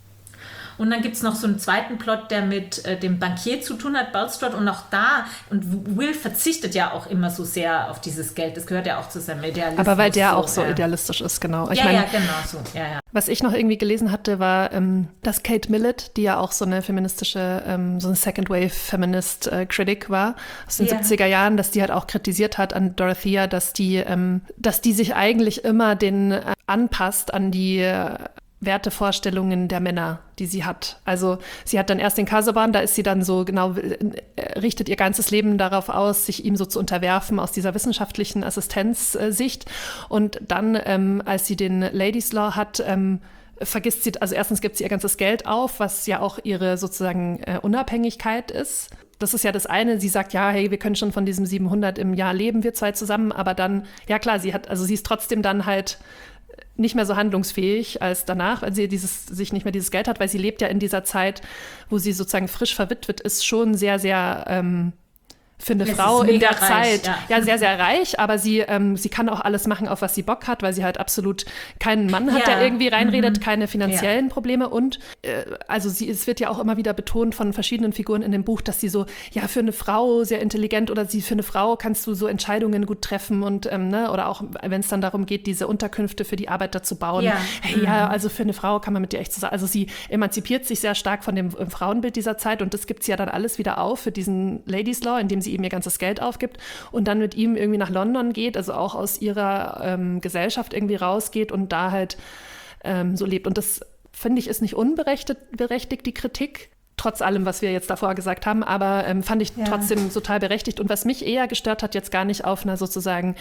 Und dann gibt es noch so einen zweiten Plot, der mit äh, dem Bankier zu tun hat, Bulstrode, und auch da, und Will verzichtet ja auch immer so sehr auf dieses Geld, das gehört ja auch zu seinem Idealismus. Aber weil der so, auch so ja. idealistisch ist, genau. Ich ja, mein, ja, genau so, ja, ja. Was ich noch irgendwie gelesen hatte, war, ähm, dass Kate Millett, die ja auch so eine feministische, ähm, so eine Second-Wave-Feminist-Critic war, aus den yeah. siebziger Jahren, dass die halt auch kritisiert hat an Dorothea, dass die, ähm, dass die sich eigentlich immer den äh, anpasst an die äh, Wertevorstellungen der Männer, die sie hat. Also sie hat dann erst den Casaubon, da ist sie dann so genau, äh, richtet ihr ganzes Leben darauf aus, sich ihm so zu unterwerfen aus dieser wissenschaftlichen Assistenzsicht. Und dann, ähm, als sie den Ladies Law hat, ähm, vergisst sie, also erstens gibt sie ihr ganzes Geld auf, was ja auch ihre sozusagen äh, Unabhängigkeit ist. Das ist ja das eine, sie sagt, ja, hey, wir können schon von diesem siebenhundert im Jahr leben, wir zwei zusammen, aber dann, ja klar, sie hat, also sie ist trotzdem dann halt nicht mehr so handlungsfähig als danach, weil sie dieses, sich nicht mehr dieses Geld hat, weil sie lebt ja in dieser Zeit, wo sie sozusagen frisch verwitwet ist, schon sehr, sehr ähm, für eine es Frau in der reich, Zeit, ja. ja, sehr, sehr reich, aber sie, ähm, sie kann auch alles machen, auf was sie Bock hat, weil sie halt absolut keinen Mann hat, ja. der irgendwie reinredet, mhm. keine finanziellen ja. Probleme und äh, also sie, es wird ja auch immer wieder betont von verschiedenen Figuren in dem Buch, dass sie so, ja, für eine Frau sehr intelligent oder sie für eine Frau kannst du so Entscheidungen gut treffen und, ähm, ne, oder auch, wenn es dann darum geht, diese Unterkünfte für die Arbeiter zu bauen. Ja. Hey, mhm. ja, also für eine Frau kann man mit dir echt zusammen, also sie emanzipiert sich sehr stark von dem äh, Frauenbild dieser Zeit und das gibt sie ja dann alles wieder auf für diesen Ladies Law, indem sie ihm ihr ganzes Geld aufgibt und dann mit ihm irgendwie nach London geht, also auch aus ihrer ähm, Gesellschaft irgendwie rausgeht und da halt ähm, so lebt. Und das, finde ich, ist nicht unberechtigt, berechtigt, die Kritik, trotz allem, was wir jetzt davor gesagt haben, aber ähm, fand ich ja. trotzdem total berechtigt. Und was mich eher gestört hat, jetzt gar nicht auf einer sozusagen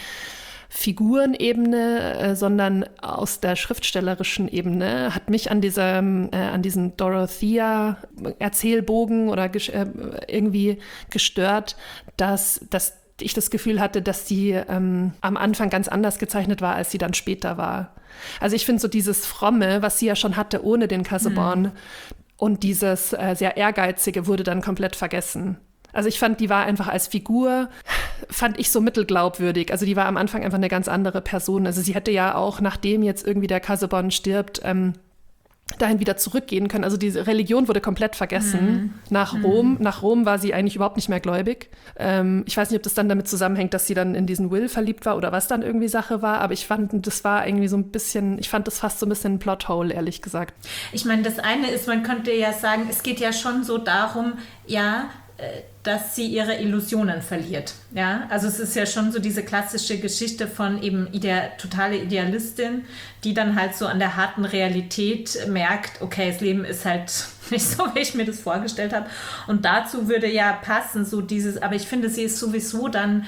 Figurenebene, äh, sondern aus der schriftstellerischen Ebene, hat mich an diesem, äh, an diesem Dorothea-Erzählbogen oder ges- äh, irgendwie gestört, dass, dass ich das Gefühl hatte, dass die ähm, am Anfang ganz anders gezeichnet war, als sie dann später war. Also ich finde so dieses Fromme, was sie ja schon hatte ohne den Casaubon, mhm. und dieses äh, sehr Ehrgeizige wurde dann komplett vergessen. Also ich fand, die war einfach als Figur, fand ich so mittelglaubwürdig. Also die war am Anfang einfach eine ganz andere Person. Also sie hätte ja auch, nachdem jetzt irgendwie der Casaubon stirbt, ähm, dahin wieder zurückgehen können. Also diese Religion wurde komplett vergessen mhm. nach Rom. Mhm. Nach Rom war sie eigentlich überhaupt nicht mehr gläubig. Ähm, ich weiß nicht, ob das dann damit zusammenhängt, dass sie dann in diesen Will verliebt war oder was dann irgendwie Sache war. Aber ich fand, das war irgendwie so ein bisschen, ich fand das fast so ein bisschen ein Plothole, ehrlich gesagt. Ich meine, das eine ist, man könnte ja sagen, es geht ja schon so darum, ja, dass sie ihre Illusionen verliert. Ja? Also es ist ja schon so diese klassische Geschichte von eben idea- totale Idealistin, die dann halt so an der harten Realität merkt, okay, das Leben ist halt nicht so, wie ich mir das vorgestellt habe. Und dazu würde ja passen, so dieses, aber ich finde, sie ist sowieso dann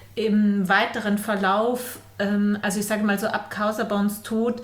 im weiteren Verlauf, ähm, also ich sage mal so ab Casaubons Tod,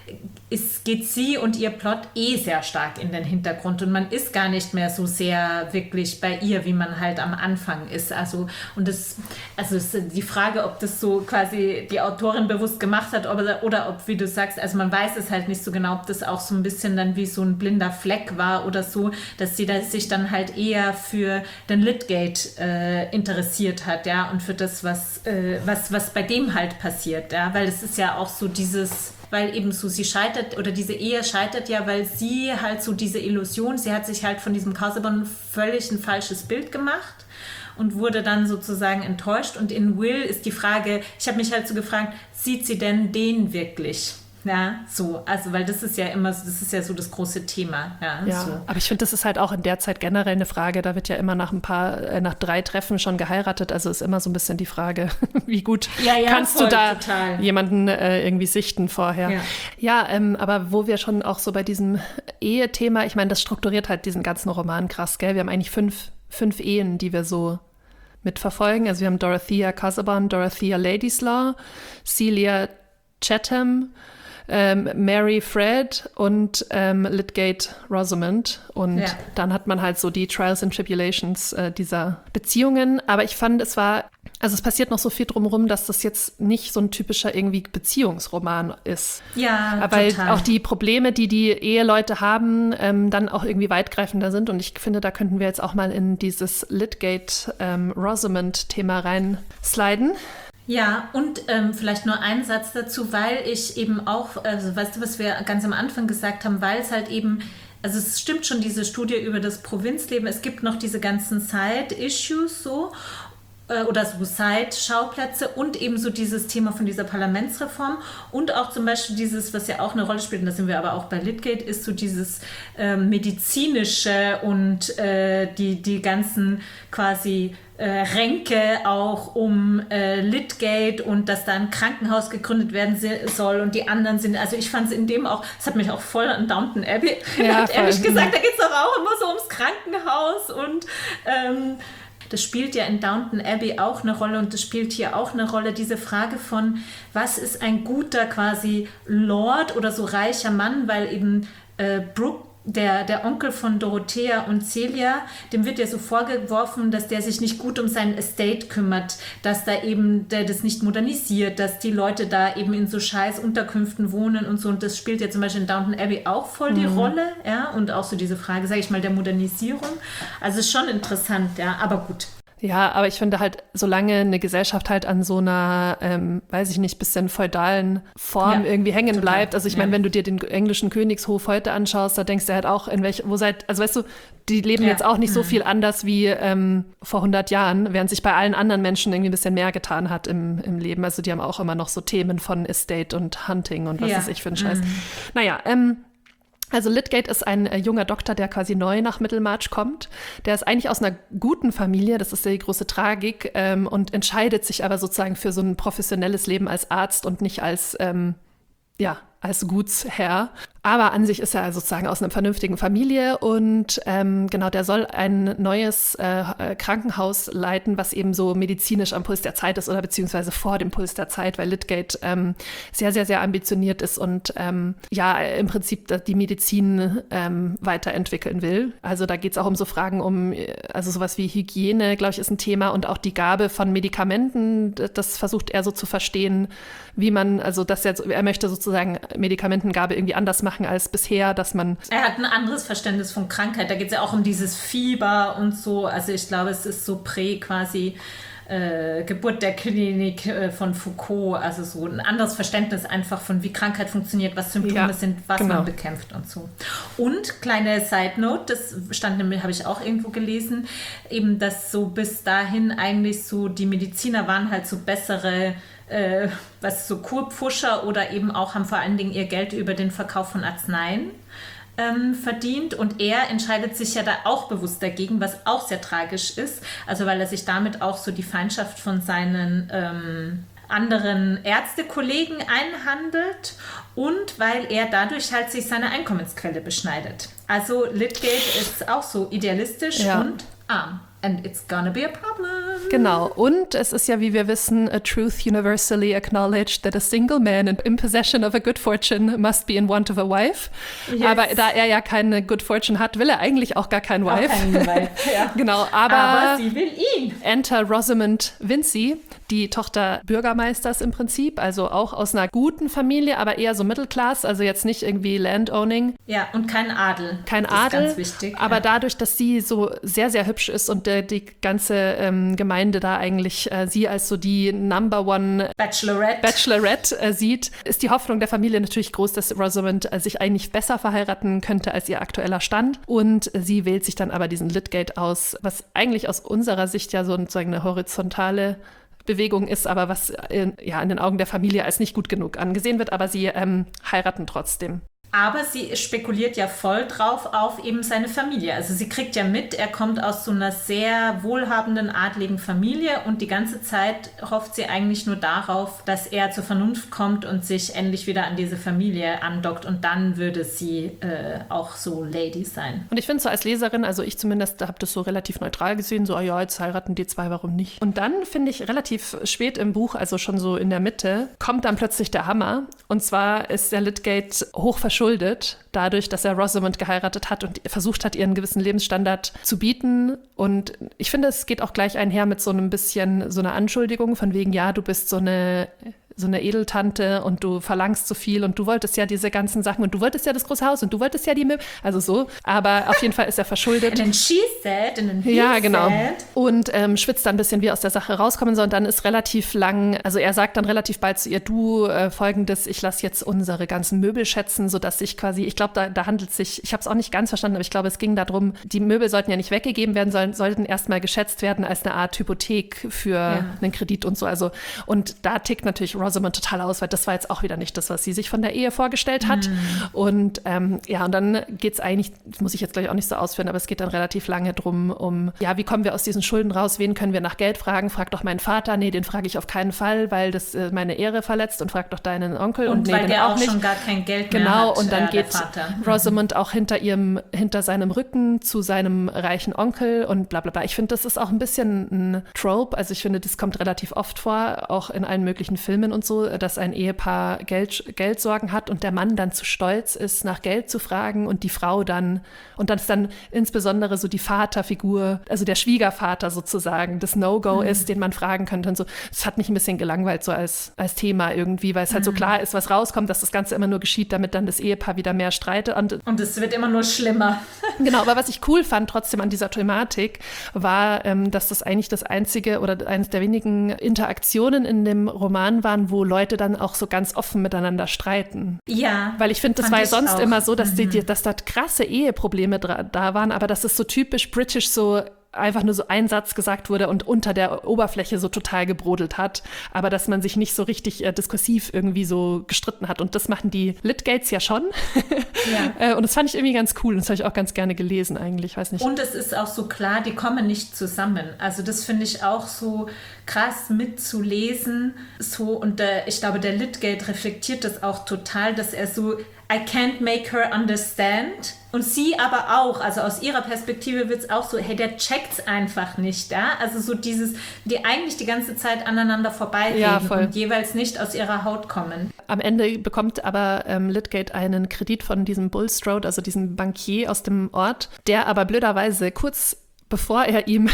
ist, geht sie und ihr Plot eh sehr stark in den Hintergrund und man ist gar nicht mehr so sehr wirklich bei ihr, wie man halt am Anfang ist. Also und das, also es ist die Frage, ob das so quasi die Autorin bewusst gemacht hat oder, oder ob, wie du sagst, also man weiß es halt nicht so genau, ob das auch so ein bisschen dann wie so ein blinder Fleck war oder so, dass sie da sich dann halt eher für den Lydgate äh, interessiert hat, ja, und für das, was, äh, was, was bei dem halt passiert, ja, weil es ist ja auch so dieses, weil eben so sie scheitert oder diese Ehe scheitert ja, weil sie halt so diese Illusion, sie hat sich halt von diesem Casaubon völlig ein falsches Bild gemacht und wurde dann sozusagen enttäuscht und in Will ist die Frage, ich habe mich halt so gefragt, sieht sie denn den wirklich? Ja, so, also weil das ist ja immer, das ist ja so das große Thema. Ja, ja so. Aber ich finde, das ist halt auch in der Zeit generell eine Frage, da wird ja immer nach ein paar, äh, nach drei Treffen schon geheiratet, also ist immer so ein bisschen die Frage, wie gut ja, ja, kannst voll, du da total. jemanden äh, irgendwie sichten vorher. Ja, ja ähm, aber wo wir schon auch so bei diesem Ehe-Thema, ich meine, das strukturiert halt diesen ganzen Roman krass, gell? Wir haben eigentlich fünf, fünf Ehen, die wir so mitverfolgen. Also wir haben Dorothea Casaubon, Dorothea Ladyslaw, Celia Chatham, Ähm, Mary Fred und ähm, Lydgate Rosamond. Und ja. dann hat man halt so die Trials and Tribulations äh, dieser Beziehungen. Aber ich fand, es war, also es passiert noch so viel drumherum, dass das jetzt nicht so ein typischer irgendwie Beziehungsroman ist. Ja, weil total. auch die Probleme, die die Eheleute haben, ähm, dann auch irgendwie weitgreifender sind. Und ich finde, da könnten wir jetzt auch mal in dieses Lydgate ähm, Rosamond-Thema reinsliden. Ja, und ähm, vielleicht nur einen Satz dazu, weil ich eben auch, also weißt du, was wir ganz am Anfang gesagt haben, weil es halt eben, also es stimmt schon, diese Studie über das Provinzleben, es gibt noch diese ganzen Side-Issues so, äh, oder so Side-Schauplätze und eben so dieses Thema von dieser Parlamentsreform und auch zum Beispiel dieses, was ja auch eine Rolle spielt, und da sind wir aber auch bei Lydgate, ist so dieses äh, medizinische und äh, die, die ganzen quasi Äh, Ränke auch um äh, Lydgate und dass da ein Krankenhaus gegründet werden soll und die anderen sind, also ich fand es in dem auch, es hat mich auch voll an Downton Abbey ja, ehrlich gesagt, da geht es doch auch immer so ums Krankenhaus und ähm, das spielt ja in Downton Abbey auch eine Rolle und das spielt hier auch eine Rolle, diese Frage von, was ist ein guter quasi Lord oder so reicher Mann, weil eben äh, Brooke Der, der Onkel von Dorothea und Celia, dem wird ja so vorgeworfen, dass der sich nicht gut um sein Estate kümmert, dass da eben der das nicht modernisiert, dass die Leute da eben in so scheiß Unterkünften wohnen und so. Und das spielt ja zum Beispiel in Downton Abbey auch voll die mhm. Rolle, ja, und auch so diese Frage, sage ich mal, der Modernisierung. Also ist schon interessant, ja, aber gut. Ja, aber ich finde halt, solange eine Gesellschaft halt an so einer, ähm, weiß ich nicht, bisschen feudalen Form ja, irgendwie hängen total. bleibt. Also ich meine, ja. wenn du dir den englischen Königshof heute anschaust, da denkst du halt auch, in welch, wo seid, also weißt du, die leben ja. jetzt auch nicht mhm. so viel anders wie ähm, vor hundert Jahren, während sich bei allen anderen Menschen irgendwie ein bisschen mehr getan hat im, im Leben. Also die haben auch immer noch so Themen von Estate und Hunting und was ja. weiß ich für ein Scheiß. Mhm. Naja, ähm, Also Lydgate ist ein äh, junger Doktor, der quasi neu nach Middlemarch kommt. Der ist eigentlich aus einer guten Familie, das ist die große Tragik, ähm, und entscheidet sich aber sozusagen für so ein professionelles Leben als Arzt und nicht als, ähm, ja, als Gutsherr. Aber an sich ist er sozusagen aus einer vernünftigen Familie und ähm, genau, der soll ein neues äh, Krankenhaus leiten, was eben so medizinisch am Puls der Zeit ist oder beziehungsweise vor dem Puls der Zeit, weil Lydgate ähm, sehr, sehr, sehr ambitioniert ist und ähm, ja, im Prinzip die Medizin ähm, weiterentwickeln will. Also da geht es auch um so Fragen um, also sowas wie Hygiene, glaube ich, ist ein Thema und auch die Gabe von Medikamenten, das versucht er so zu verstehen, wie man, also dass er, er möchte sozusagen Medikamentengabe irgendwie anders machen als bisher, dass man... Er hat ein anderes Verständnis von Krankheit. Da geht es ja auch um dieses Fieber und so. Also ich glaube, es ist so prä quasi äh, Geburt der Klinik äh, von Foucault. Also so ein anderes Verständnis einfach von, wie Krankheit funktioniert, was Symptome ja, sind, was genau. man bekämpft und so. Und kleine Side Note, das stand nämlich, habe ich auch irgendwo gelesen, eben, dass so bis dahin eigentlich so die Mediziner waren halt so bessere Äh, was so Kurpfuscher oder eben auch haben vor allen Dingen ihr Geld über den Verkauf von Arzneien ähm, verdient und er entscheidet sich ja da auch bewusst dagegen, was auch sehr tragisch ist, also weil er sich damit auch so die Feindschaft von seinen ähm, anderen Ärztekollegen einhandelt und weil er dadurch halt sich seine Einkommensquelle beschneidet. Also Lydgate ist auch so idealistisch ja. und arm. And it's gonna be a problem. Genau. Und es ist ja, wie wir wissen, a truth universally acknowledged that a single man in possession of a good fortune must be in want of a wife. Yes. Aber da er ja keine good fortune hat, will er eigentlich auch gar kein Wife. Auch kein Wife, ja. Genau, aber, aber sie will ihn. Enter Rosamund Vincy, die Tochter Bürgermeisters im Prinzip, also auch aus einer guten Familie, aber eher so Middle-Class, also jetzt nicht irgendwie Landowning. Ja, und kein Adel. Kein das Adel, ist ganz wichtig. Aber ja. dadurch, dass sie so sehr, sehr hübsch ist und äh, die ganze ähm, Gemeinde da eigentlich äh, sie als so die Number One Bachelorette, Bachelorette äh, sieht, ist die Hoffnung der Familie natürlich groß, dass Rosamund äh, sich eigentlich besser verheiraten könnte als ihr aktueller Stand. Und äh, sie wählt sich dann aber diesen Lydgate aus, was eigentlich aus unserer Sicht ja so sozusagen eine horizontale Bewegung ist, aber was in, ja, in den Augen der Familie als nicht gut genug angesehen wird, aber sie ähm, heiraten trotzdem. Aber sie spekuliert ja voll drauf auf eben seine Familie. Also sie kriegt ja mit, er kommt aus so einer sehr wohlhabenden, adligen Familie und die ganze Zeit hofft sie eigentlich nur darauf, dass er zur Vernunft kommt und sich endlich wieder an diese Familie andockt und dann würde sie äh, auch so Lady sein. Und ich finde so als Leserin, also ich zumindest habe das so relativ neutral gesehen, so, oh ja, jetzt heiraten die zwei, warum nicht? Und dann finde ich relativ spät im Buch, also schon so in der Mitte, kommt dann plötzlich der Hammer und zwar ist der Lydgate hoch verschuldet schuldet, dadurch, dass er Rosamund geheiratet hat und versucht hat, ihren gewissen Lebensstandard zu bieten. Und ich finde, es geht auch gleich einher mit so einem bisschen so einer Anschuldigung von wegen, ja, du bist so eine so eine Edeltante und du verlangst so viel und du wolltest ja diese ganzen Sachen und du wolltest ja das große Haus und du wolltest ja die Möbel, also so, aber auf jeden Fall ist er verschuldet. And then she said, and then he ja, genau. said. Und ähm, schwitzt dann ein bisschen, wie er aus der Sache rauskommen soll und dann ist relativ lang, also er sagt dann relativ bald zu ihr, du, äh, folgendes, ich lasse jetzt unsere ganzen Möbel schätzen, sodass ich quasi, ich glaube, da, da handelt es sich, ich habe es auch nicht ganz verstanden, aber ich glaube, es ging darum, die Möbel sollten ja nicht weggegeben werden, sollen, sollten erstmal geschätzt werden als eine Art Hypothek für ja. einen Kredit und so, also und da tickt natürlich Rosamund total aus, weil das war jetzt auch wieder nicht das, was sie sich von der Ehe vorgestellt hat. Mm. Und ähm, ja, und dann geht es eigentlich, muss ich jetzt gleich auch nicht so ausführen, aber es geht dann relativ lange drum, um, ja, wie kommen wir aus diesen Schulden raus, wen können wir nach Geld fragen? Frag doch meinen Vater, nee, den frage ich auf keinen Fall, weil das äh, meine Ehre verletzt und frag doch deinen Onkel. Und, und weil nee, der auch nicht. schon gar kein Geld genau, mehr hat. Genau, und dann äh, geht Rosamund auch hinter ihrem, hinter seinem Rücken zu seinem reichen Onkel und bla bla bla. Ich finde, das ist auch ein bisschen ein Trope, also ich finde, das kommt relativ oft vor, auch in allen möglichen Filmen und so, dass ein Ehepaar Geld, Geldsorgen hat und der Mann dann zu stolz ist, nach Geld zu fragen und die Frau dann, und dann ist dann insbesondere so die Vaterfigur, also der Schwiegervater sozusagen, das No-Go mhm. ist, den man fragen könnte und so. Das hat mich ein bisschen gelangweilt so als, als Thema irgendwie, weil es halt mhm. so klar ist, was rauskommt, dass das Ganze immer nur geschieht, damit dann das Ehepaar wieder mehr streitet. Und, und es wird immer nur schlimmer. Genau, aber was ich cool fand trotzdem an dieser Thematik, war, ähm, dass das eigentlich das einzige oder eines der wenigen Interaktionen in dem Roman waren, wo Leute dann auch so ganz offen miteinander streiten. Ja. Weil ich finde, das war ja sonst auch. immer so, dass, mhm. die, dass da krasse Eheprobleme dra- da waren, aber das ist so typisch britisch so einfach nur so ein Satz gesagt wurde und unter der Oberfläche so total gebrodelt hat, aber dass man sich nicht so richtig äh, diskursiv irgendwie so gestritten hat und das machen die Lydgates ja schon ja. äh, und das fand ich irgendwie ganz cool und das habe ich auch ganz gerne gelesen eigentlich, weiß nicht. Und es ist auch so klar, die kommen nicht zusammen, also das finde ich auch so krass mitzulesen. So, und äh, ich glaube, der Lydgate reflektiert das auch total, dass er so, I can't make her understand. Und sie aber auch, also aus ihrer Perspektive wird es auch so, hey, der checkt's einfach nicht, ja? Also so dieses, die eigentlich die ganze Zeit aneinander vorbeireden ja, und jeweils nicht aus ihrer Haut kommen. Am Ende bekommt aber ähm, Lydgate einen Kredit von diesem Bulstrode, also diesem Bankier aus dem Ort, der aber blöderweise kurz bevor er ihm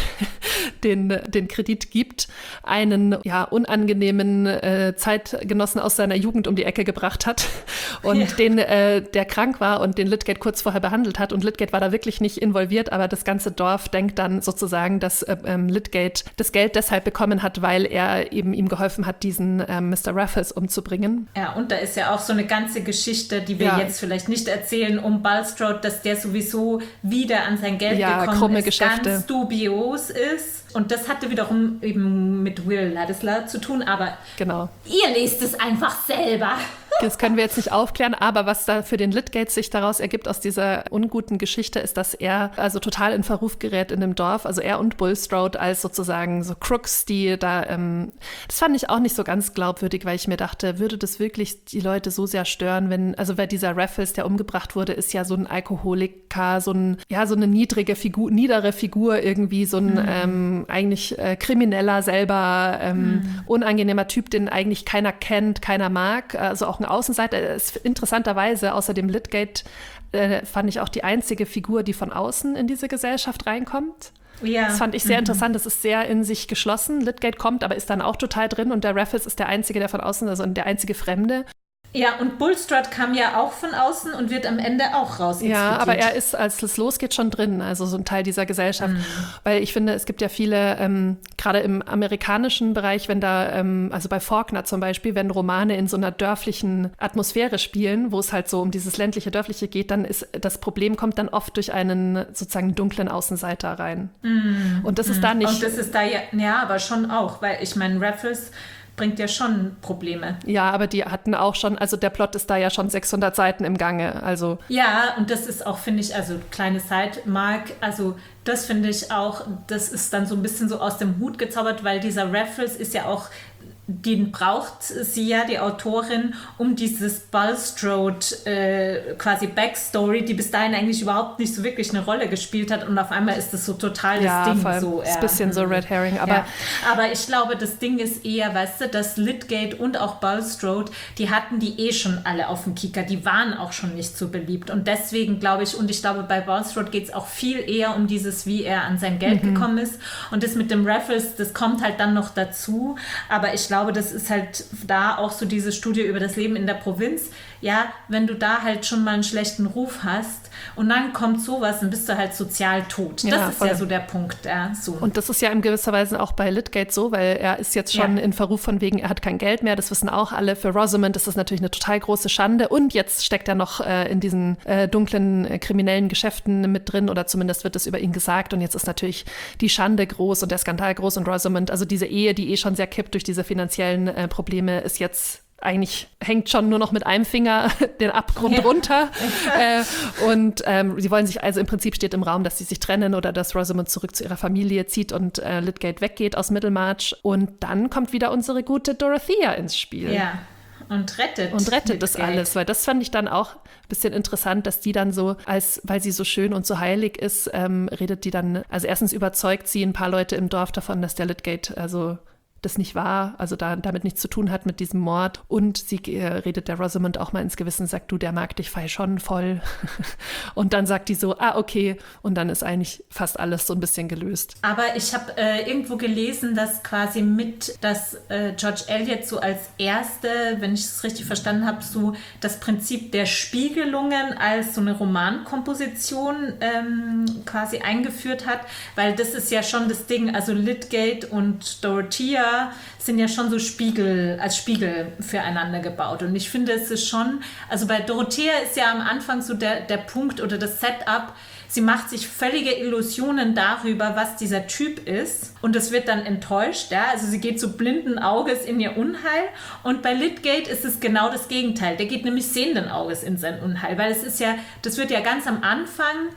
den, den Kredit gibt, einen ja, unangenehmen äh, Zeitgenossen aus seiner Jugend um die Ecke gebracht hat und ja. den, äh, der krank war und den Lydgate kurz vorher behandelt hat. Und Lydgate war da wirklich nicht involviert, aber das ganze Dorf denkt dann sozusagen, dass äh, ähm, Lydgate das Geld deshalb bekommen hat, weil er eben ihm geholfen hat, diesen äh, Mister Raffles umzubringen. Ja, und da ist ja auch so eine ganze Geschichte, die wir ja. jetzt vielleicht nicht erzählen, um Bulstrode, dass der sowieso wieder an sein Geld ja, gekommen krumme ist, Geschäfte. Ganz dubios ist. Und das hatte wiederum eben mit Will Ladislau zu tun, aber genau. Ihr lest es einfach selber. Das können wir jetzt nicht aufklären, aber was da für den Lydgate sich daraus ergibt aus dieser unguten Geschichte, ist, dass er also total in Verruf gerät in dem Dorf, also er und Bulstrode als sozusagen so Crooks, die da, ähm, das fand ich auch nicht so ganz glaubwürdig, weil ich mir dachte, würde das wirklich die Leute so sehr stören, wenn, also weil dieser Raffles, der umgebracht wurde, ist ja so ein Alkoholiker, so ein, ja, so eine niedrige Figur, niedere Figur irgendwie, so ein mhm. ähm, eigentlich äh, Krimineller selber, ähm, mhm. unangenehmer Typ, den eigentlich keiner kennt, keiner mag, also auch ein Außenseiter. Ist interessanterweise, außer dem Lydgate, äh, fand ich auch die einzige Figur, die von außen in diese Gesellschaft reinkommt. Ja. Das fand ich sehr mhm. interessant. Das ist sehr in sich geschlossen. Lydgate kommt, aber ist dann auch total drin und der Raffles ist der Einzige, der von außen, also der einzige Fremde. Ja, und Bulstrode kam ja auch von außen und wird am Ende auch raus. Ja, aber er ist, als es losgeht, schon drin, also so ein Teil dieser Gesellschaft. Mhm. Weil ich finde, es gibt ja viele, ähm, gerade im amerikanischen Bereich, wenn da, ähm, also bei Faulkner zum Beispiel, wenn Romane in so einer dörflichen Atmosphäre spielen, wo es halt so um dieses ländliche, dörfliche geht, dann ist das Problem, kommt dann oft durch einen sozusagen dunklen Außenseiter rein. Mhm. Und das ist da nicht... Und das ist da ja, ja, aber schon auch, weil ich meine, Raffles bringt ja schon Probleme. Ja, aber die hatten auch schon, also der Plot ist da ja schon sechshundert Seiten im Gange, also. Ja, und das ist auch, finde ich, also kleine Side-Mark, also das finde ich auch, das ist dann so ein bisschen so aus dem Hut gezaubert, weil dieser Raffles ist ja auch, den braucht sie ja, die Autorin, um dieses Bulstrode äh, quasi Backstory, die bis dahin eigentlich überhaupt nicht so wirklich eine Rolle gespielt hat und auf einmal ist das so total das ja, Ding. Voll. So, ist ein bisschen so Red Herring. Aber, ja. aber ich glaube, das Ding ist eher, weißt du, dass Lydgate und auch Bulstrode, die hatten die eh schon alle auf dem Kicker, die waren auch schon nicht so beliebt und deswegen glaube ich, und ich glaube, bei Bulstrode geht es auch viel eher um dieses, wie er an sein Geld mhm. gekommen ist und das mit dem Raffles, das kommt halt dann noch dazu, aber ich glaube, das ist halt da auch so diese Studie über das Leben in der Provinz. Ja, wenn du da halt schon mal einen schlechten Ruf hast und dann kommt sowas, dann bist du halt sozial tot. Ja, das ist voll. Ja so der Punkt. Ja, so. Und das ist ja in gewisser Weise auch bei Lydgate so, weil er ist jetzt schon ja. in Verruf von wegen, er hat kein Geld mehr. Das wissen auch alle. Für Rosamund ist das natürlich eine total große Schande. Und jetzt steckt er noch äh, in diesen äh, dunklen äh, kriminellen Geschäften mit drin oder zumindest wird es über ihn gesagt. Und jetzt ist natürlich die Schande groß und der Skandal groß und Rosamund, also diese Ehe, die eh schon sehr kippt durch diese finanziellen äh, Probleme, ist jetzt eigentlich hängt schon nur noch mit einem Finger den Abgrund ja. runter. äh, und ähm, sie wollen sich, also im Prinzip steht im Raum, dass sie sich trennen oder dass Rosamund zurück zu ihrer Familie zieht und äh, Lydgate weggeht aus Middlemarch. Und dann kommt wieder unsere gute Dorothea ins Spiel. Ja. Und rettet. Und rettet das alles, weil das fand ich dann auch ein bisschen interessant, dass die dann so, als weil sie so schön und so heilig ist, ähm, redet die dann, also erstens überzeugt sie ein paar Leute im Dorf davon, dass der Lydgate, also das nicht war, also da, damit nichts zu tun hat mit diesem Mord. Und sie äh, redet der Rosamund auch mal ins Gewissen, sagt, du, der mag dich Fei schon voll. Und dann sagt die so, ah, okay. Und dann ist eigentlich fast alles so ein bisschen gelöst. Aber ich habe äh, irgendwo gelesen, dass quasi mit, dass äh, George Eliot so als erste, wenn ich es richtig verstanden habe, so das Prinzip der Spiegelungen als so eine Romankomposition ähm, quasi eingeführt hat, weil das ist ja schon das Ding, also Lydgate und Dorothea sind ja schon so Spiegel, als Spiegel füreinander gebaut. Und ich finde, es ist schon, also bei Dorothea ist ja am Anfang so der, der Punkt oder das Setup, sie macht sich völlige Illusionen darüber, was dieser Typ ist. Und das wird dann enttäuscht, ja. Also sie geht so blinden Auges in ihr Unheil. Und bei Lydgate ist es genau das Gegenteil. Der geht nämlich sehenden Auges in sein Unheil. Weil es ist ja, das wird ja ganz am Anfang,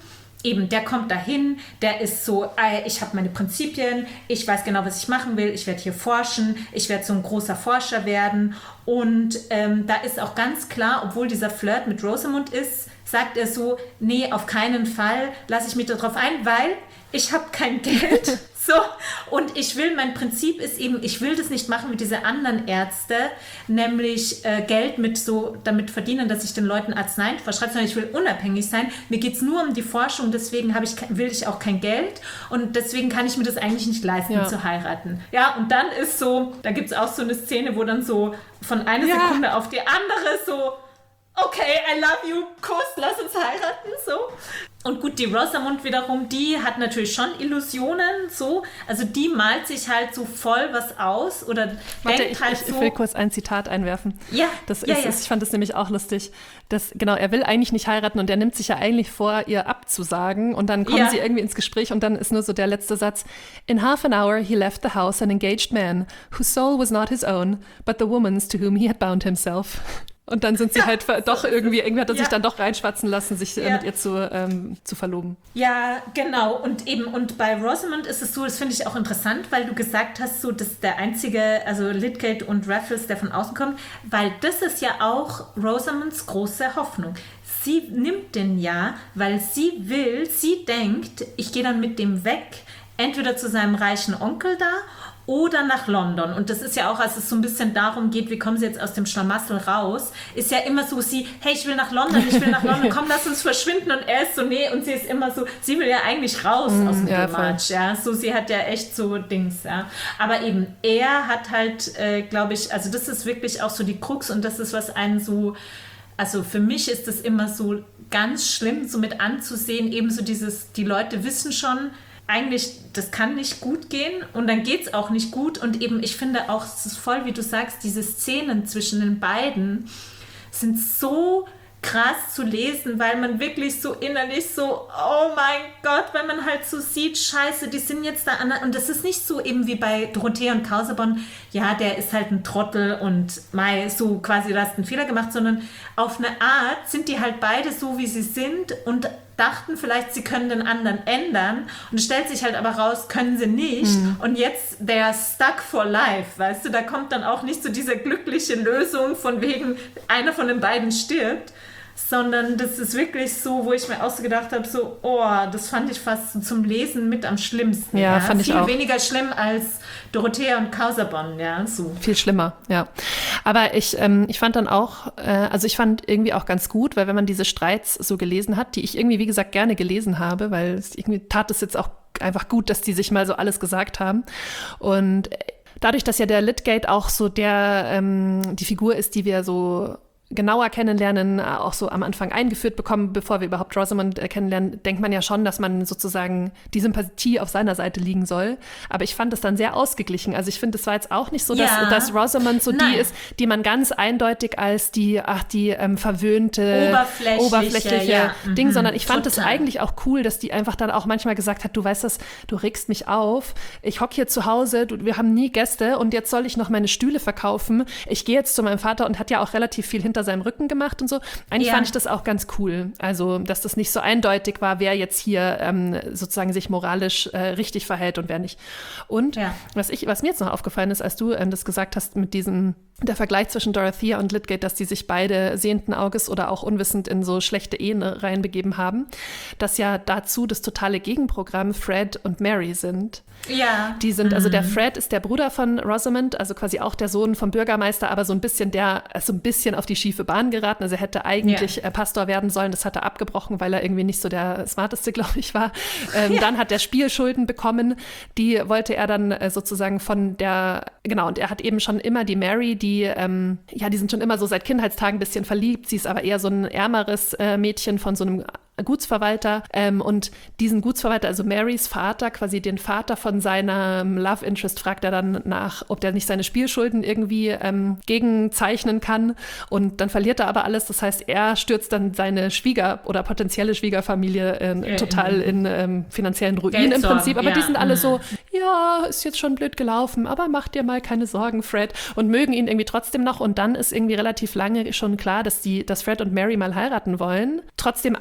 eben, der kommt dahin, der ist so, äh, ich habe meine Prinzipien, ich weiß genau, was ich machen will, ich werde hier forschen, ich werde so ein großer Forscher werden. Und ähm, da ist auch ganz klar, obwohl dieser Flirt mit Rosamund ist, sagt er so, nee, auf keinen Fall lasse ich mich darauf ein, weil ich habe kein Geld. So, und ich will, mein Prinzip ist eben, ich will das nicht machen wie diese anderen Ärzte, nämlich äh, Geld mit so damit verdienen, dass ich den Leuten Arzneien verschreibe, sondern ich will unabhängig sein. Mir geht es nur um die Forschung, deswegen habe ich, will ich auch kein Geld und deswegen kann ich mir das eigentlich nicht leisten, ja. zu heiraten. Ja, und dann ist so, da gibt es auch so eine Szene, wo dann so von einer ja. Sekunde auf die andere so, okay, I love you, Kuss, lass uns heiraten, so. Und gut, die Rosamund wiederum, die hat natürlich schon Illusionen, so. Also die malt sich halt so voll was aus oder Warte, denkt ich, halt ich, so. Ich will kurz ein Zitat einwerfen. Ja, das ja, ist, ja. Ich fand das nämlich auch lustig. Das, genau, er will eigentlich nicht heiraten und er nimmt sich ja eigentlich vor, ihr abzusagen und dann kommen Ja. sie irgendwie ins Gespräch und dann ist nur so der letzte Satz. In half an hour he left the house an engaged man, whose soul was not his own, but the woman's to whom he had bound himself. Und dann sind sie halt ver- doch irgendwie, irgendwie hat er sich Ja. dann doch reinschwatzen lassen, sich äh, Ja. mit ihr zu, ähm, zu verloben. Ja, genau. Und eben, und bei Rosamund ist es so, das finde ich auch interessant, weil du gesagt hast, so, dass der einzige, also Lydgate und Raffles, der von außen kommt, weil das ist ja auch Rosamunds große Hoffnung. Sie nimmt den ja, weil sie will, sie denkt, ich gehe dann mit dem weg, entweder zu seinem reichen Onkel da oder nach London. Und das ist ja auch, als es so ein bisschen darum geht, wie kommen sie jetzt aus dem Schlamassel raus, ist ja immer so, sie, hey, ich will nach London, ich will nach London, komm, lass uns verschwinden. Und er ist so, nee, und sie ist immer so, sie will ja eigentlich raus mm, aus dem ja, Match, ja, so, sie hat ja echt so Dings, ja. Aber eben, er hat halt, äh, glaube ich, also das ist wirklich auch so die Krux und das ist, was einen so, also für mich ist das immer so ganz schlimm, so mit anzusehen, eben so dieses, die Leute wissen schon, eigentlich, das kann nicht gut gehen und dann geht es auch nicht gut und eben, ich finde auch, es ist voll, wie du sagst, diese Szenen zwischen den beiden sind so krass zu lesen, weil man wirklich so innerlich so, oh mein Gott, weil man halt so sieht, scheiße, die sind jetzt da an, und das ist nicht so eben wie bei Dorothea und Casaubon, ja, der ist halt ein Trottel und Mai, so quasi, du hast einen Fehler gemacht, sondern auf eine Art sind die halt beide so, wie sie sind und dachten vielleicht, sie können den anderen ändern und es stellt sich halt aber raus, können sie nicht mhm. und jetzt, they are stuck for life, weißt du, da kommt dann auch nicht so diese glückliche Lösung von wegen, einer von den beiden stirbt, sondern das ist wirklich so, wo ich mir auch so gedacht habe, so, oh, das fand ich fast so zum Lesen mit am schlimmsten. Ja, ja? fand ich Viel auch. weniger schlimm als Dorothea und Casaubon, ja, so. Viel schlimmer, ja. Aber ich, ähm, ich fand dann auch, äh, also ich fand irgendwie auch ganz gut, weil wenn man diese Streits so gelesen hat, die ich irgendwie, wie gesagt, gerne gelesen habe, weil es irgendwie tat es jetzt auch einfach gut, dass die sich mal so alles gesagt haben. Und dadurch, dass ja der Lydgate auch so der, ähm, die Figur ist, die wir so genauer kennenlernen, auch so am Anfang eingeführt bekommen, bevor wir überhaupt Rosamund äh, kennenlernen, denkt man ja schon, dass man sozusagen die Sympathie auf seiner Seite liegen soll. Aber ich fand das dann sehr ausgeglichen. Also ich finde, es war jetzt auch nicht so, dass, ja. dass Rosamund so Nein. die ist, die man ganz eindeutig als die, ach, die ähm, verwöhnte, oberflächliche, oberflächliche ja. Ding, mhm. sondern ich fand es Total. eigentlich auch cool, dass die einfach dann auch manchmal gesagt hat, du weißt das, du regst mich auf, ich hocke hier zu Hause, du, wir haben nie Gäste und jetzt soll ich noch meine Stühle verkaufen. Ich gehe jetzt zu meinem Vater und hat ja auch relativ viel hinter seinem Rücken gemacht und so. Eigentlich Ja. fand ich das auch ganz cool. Also, dass das nicht so eindeutig war, wer jetzt hier ähm, sozusagen sich moralisch äh, richtig verhält und wer nicht. Und Ja. was ich, was mir jetzt noch aufgefallen ist, als du ähm, das gesagt hast mit diesem, der Vergleich zwischen Dorothea und Lydgate, dass die sich beide sehenden Auges oder auch unwissend in so schlechte Ehen reinbegeben haben, dass ja dazu das totale Gegenprogramm Fred und Mary sind. Ja. Die sind, also der Fred ist der Bruder von Rosamund, also quasi auch der Sohn vom Bürgermeister, aber so ein bisschen der, so ein bisschen auf die schiefe Bahn geraten. Also er hätte eigentlich Ja. äh, Pastor werden sollen, das hat er abgebrochen, weil er irgendwie nicht so der Smarteste, glaube ich, war. Ähm, Ja. Dann hat er Spielschulden bekommen, die wollte er dann äh, sozusagen von der, genau, und er hat eben schon immer die Mary, die, ähm, ja, die sind schon immer so seit Kindheitstagen ein bisschen verliebt. Sie ist aber eher so ein ärmeres äh, Mädchen von so einem Gutsverwalter ähm, und diesen Gutsverwalter, also Marys Vater, quasi den Vater von seinem Love Interest, fragt er dann nach, ob der nicht seine Spielschulden irgendwie ähm, gegenzeichnen kann und dann verliert er aber alles, das heißt, er stürzt dann seine Schwieger- oder potenzielle Schwiegerfamilie äh, Ja, total in ähm, finanziellen Ruin im Geldsorgen, Prinzip, aber ja. die sind alle so, ja, ist jetzt schon blöd gelaufen, aber mach dir mal keine Sorgen, Fred, und mögen ihn irgendwie trotzdem noch und dann ist irgendwie relativ lange schon klar, dass die, dass Fred und Mary mal heiraten wollen. Trotzdem arbeitet eigentlich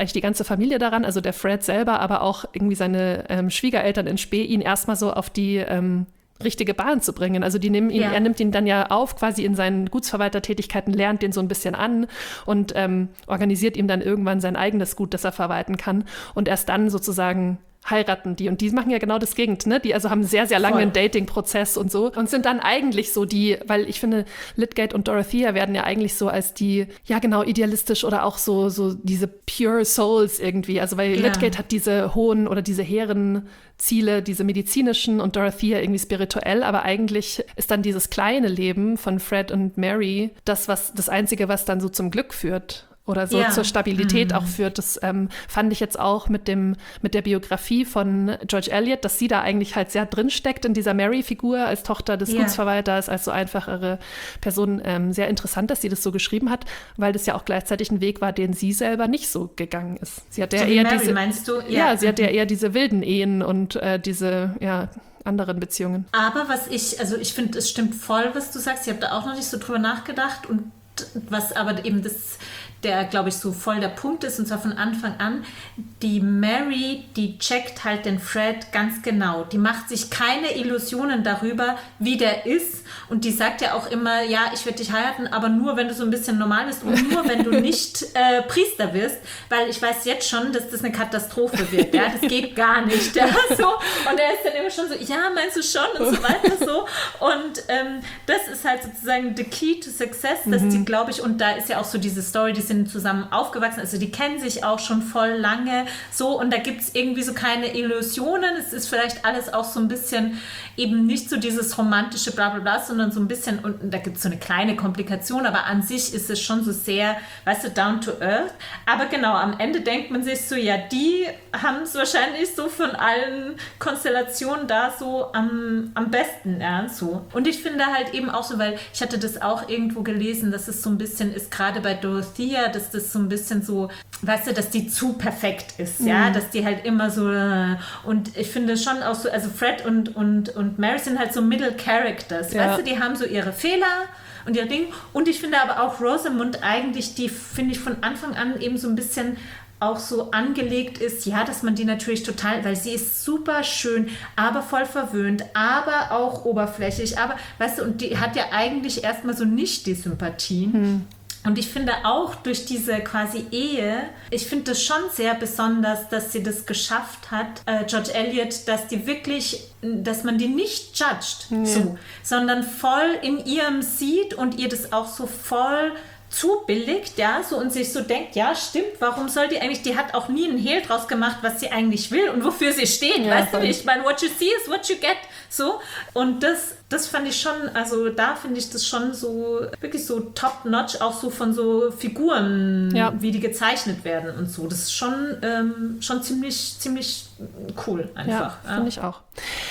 eigentlich die ganze Familie daran, also der Fred selber, aber auch irgendwie seine ähm, Schwiegereltern in Spee, ihn erstmal so auf die ähm, richtige Bahn zu bringen. Also die nehmen ihn, ja. er nimmt ihn dann ja auf, quasi in seinen Gutsverwaltertätigkeiten, lernt den so ein bisschen an und ähm, organisiert ihm dann irgendwann sein eigenes Gut, das er verwalten kann. Und erst dann sozusagen heiraten die. Und die machen ja genau das Gegenteil, ne? Die also haben sehr, sehr lange Voll. einen Dating-Prozess und so und sind dann eigentlich so die, weil ich finde, Lydgate und Dorothea werden ja eigentlich so als die, ja genau, idealistisch oder auch so, so diese pure souls irgendwie. Also weil ja. Lydgate hat diese hohen oder diese hehren Ziele, diese medizinischen und Dorothea irgendwie spirituell, aber eigentlich ist dann dieses kleine Leben von Fred und Mary das, was das Einzige, was dann so zum Glück führt. Oder so ja. zur Stabilität mhm. auch führt. Das ähm, fand ich jetzt auch mit dem mit der Biografie von George Eliot, dass sie da eigentlich halt sehr drinsteckt in dieser Mary-Figur als Tochter des ja. Gutsverwalters, als so einfachere Person. Ähm, sehr interessant, dass sie das so geschrieben hat, weil das ja auch gleichzeitig ein Weg war, den sie selber nicht so gegangen ist. Sie hat so ja eher Mary, diese, meinst du? Ja, ja sie mhm. hat ja eher diese wilden Ehen und äh, diese, ja, anderen Beziehungen. Aber was ich, also ich finde, es stimmt voll, was du sagst. Ich habe da auch noch nicht so drüber nachgedacht und was aber eben das der, glaube ich, so voll der Punkt ist, und zwar von Anfang an, die Mary, die checkt halt den Fred ganz genau. Die macht sich keine Illusionen darüber, wie der ist, und die sagt ja auch immer, ja, ich werde dich heiraten, aber nur, wenn du so ein bisschen normal bist und nur, wenn du nicht äh, Priester wirst, weil ich weiß jetzt schon, dass das eine Katastrophe wird, ja, das geht gar nicht, ja, so, und er ist dann immer schon so, ja, meinst du schon, und so weiter, so, und ähm, das ist halt sozusagen the key to success, dass mhm. die, glaube ich, und da ist ja auch so diese Story, die sind zusammen aufgewachsen, also die kennen sich auch schon voll lange, so, und da gibt es irgendwie so keine Illusionen, es ist vielleicht alles auch so ein bisschen eben nicht so dieses romantische bla bla bla, sondern so ein bisschen, und da gibt es so eine kleine Komplikation, aber an sich ist es schon so sehr, weißt du, down to earth, aber genau, am Ende denkt man sich so, ja, die haben es wahrscheinlich so von allen Konstellationen da so am, am besten, ja, so. Und ich finde halt eben auch so, weil ich hatte das auch irgendwo gelesen, dass es so ein bisschen ist, gerade bei Dorothea, dass das so ein bisschen so, weißt du, dass die zu perfekt ist, ja, mhm. dass die halt immer so, und ich finde schon auch so, also Fred und, und, und Mary sind halt so Middle Characters, ja. Weißt du, die haben so ihre Fehler und ihr Ding, und ich finde aber auch Rosamund eigentlich, die finde ich von Anfang an eben so ein bisschen auch so angelegt ist, ja, dass man die natürlich total, weil sie ist super schön, aber voll verwöhnt, aber auch oberflächlich, aber, weißt du, und die hat ja eigentlich erstmal so nicht die Sympathien. Hm. Und ich finde auch durch diese quasi Ehe, ich finde das schon sehr besonders, dass sie das geschafft hat, äh, George Eliot, dass die wirklich, dass man die nicht judgt, ja. so, sondern voll in ihrem sieht und ihr das auch so voll zubilligt, ja, so, und sich so denkt, ja, stimmt, warum soll die eigentlich, die hat auch nie einen Hehl draus gemacht, was sie eigentlich will und wofür sie steht, ja, weißt du nicht, ich meine, what you see is what you get, so, und das, das fand ich schon, also da finde ich das schon so, wirklich so top-notch, auch so von so Figuren, ja. wie die gezeichnet werden und so, das ist schon, ähm, schon ziemlich, ziemlich cool einfach. Ja, finde ja. ich auch.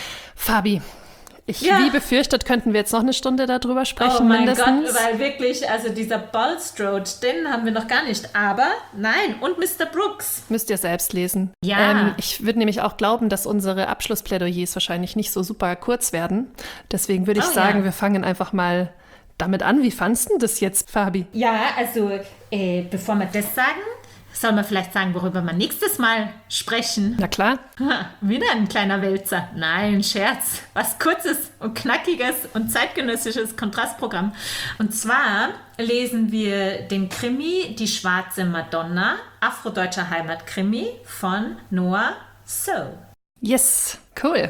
Fabi, Ich, ja. wie befürchtet, könnten wir jetzt noch eine Stunde darüber sprechen, oh mein mindestens. Gott, weil wirklich, also dieser Bulstrode, den haben wir noch gar nicht. Aber nein, und Mister Brooks. Müsst ihr selbst lesen. Ja. Ähm, ich würde nämlich auch glauben, dass unsere Abschlussplädoyers wahrscheinlich nicht so super kurz werden. Deswegen würde ich oh, sagen, ja. wir fangen einfach mal damit an. Wie fandst du das jetzt, Fabi? Ja, also äh, bevor wir das sagen, soll man vielleicht sagen, worüber wir nächstes Mal sprechen? Na klar. Ha, wieder ein kleiner Wälzer. Nein, Scherz. Was Kurzes und Knackiges und zeitgenössisches Kontrastprogramm. Und zwar lesen wir den Krimi Die schwarze Madonna, afrodeutscher Heimatkrimi von Noah So. Yes, cool.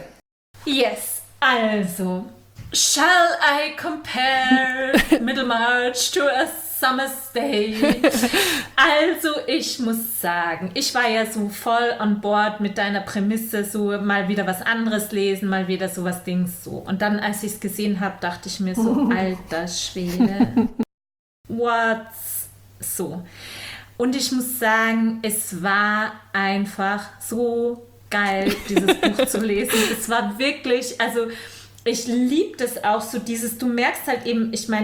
Yes, also, shall I compare Middlemarch to a Summer's Day? Also ich muss sagen, ich war ja so voll on board mit deiner Prämisse, so mal wieder was anderes lesen, mal wieder so was Dings so. Und dann, als ich es gesehen habe, dachte ich mir so, alter Schwede, what's so? Und ich muss sagen, es war einfach so geil, dieses Buch zu lesen. Es war wirklich, also ich liebe das auch so, dieses, du merkst halt eben, ich meine,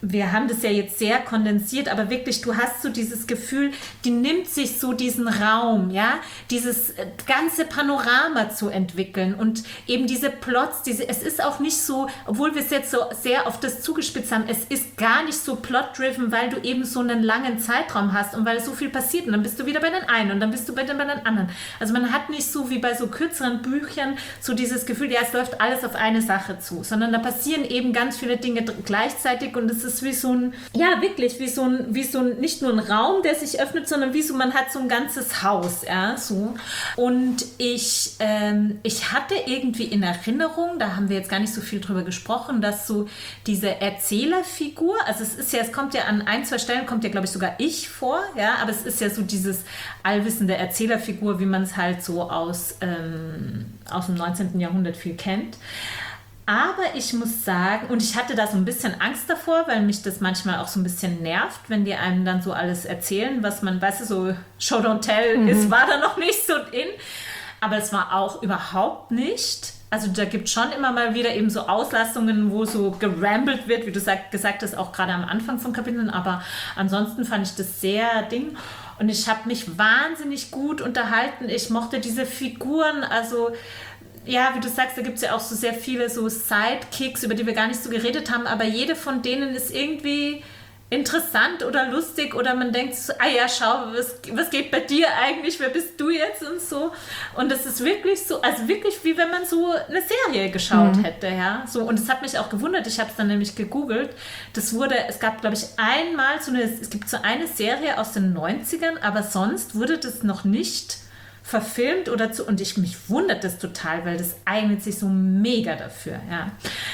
wir haben das ja jetzt sehr kondensiert, aber wirklich, du hast so dieses Gefühl, die nimmt sich so diesen Raum, ja, dieses ganze Panorama zu entwickeln und eben diese Plots, diese, es ist auch nicht so, obwohl wir es jetzt so sehr auf das zugespitzt haben, es ist gar nicht so plot-driven, weil du eben so einen langen Zeitraum hast und weil so viel passiert und dann bist du wieder bei den einen und dann bist du bei den, bei den anderen. Also man hat nicht so wie bei so kürzeren Büchern so dieses Gefühl, ja, es läuft alles auf eine Sache zu, sondern da passieren eben ganz viele Dinge gleichzeitig und es ist wie so ein, ja wirklich, wie so ein, wie so ein, nicht nur ein Raum, der sich öffnet, sondern wie so, man hat so ein ganzes Haus, ja, so. Und ich, ähm, ich hatte irgendwie in Erinnerung, da haben wir jetzt gar nicht so viel drüber gesprochen, dass so diese Erzählerfigur, also es ist ja, es kommt ja an ein, zwei Stellen, kommt ja, glaube ich, sogar ich vor, ja, aber es ist ja so dieses allwissende Erzählerfigur, wie man es halt so aus, ähm, aus dem neunzehnten Jahrhundert viel kennt. Aber ich muss sagen, und ich hatte da so ein bisschen Angst davor, weil mich das manchmal auch so ein bisschen nervt, wenn die einem dann so alles erzählen, was man, weißt du, so Show Don't Tell mhm. ist, war da noch nicht so in. Aber es war auch überhaupt nicht. Also da gibt es schon immer mal wieder eben so Auslassungen, wo so gerambelt wird, wie du sag, gesagt hast, auch gerade am Anfang von Kapiteln. Aber ansonsten fand ich das sehr Ding. Und ich habe mich wahnsinnig gut unterhalten. Ich mochte diese Figuren, also ja, wie du sagst, da gibt es ja auch so sehr viele so Sidekicks, über die wir gar nicht so geredet haben, aber jede von denen ist irgendwie interessant oder lustig oder man denkt so, ah ja, schau, was, was geht bei dir eigentlich, wer bist du jetzt und so. Und es ist wirklich so, also wirklich wie wenn man so eine Serie geschaut mhm. hätte, ja. So, und es hat mich auch gewundert, ich habe es dann nämlich gegoogelt, das wurde, es gab glaube ich einmal so eine, es gibt so eine Serie aus den neunzigern, aber sonst wurde das noch nicht verfilmt oder zu, und ich mich wundert das total, weil das eignet sich so mega dafür, ja.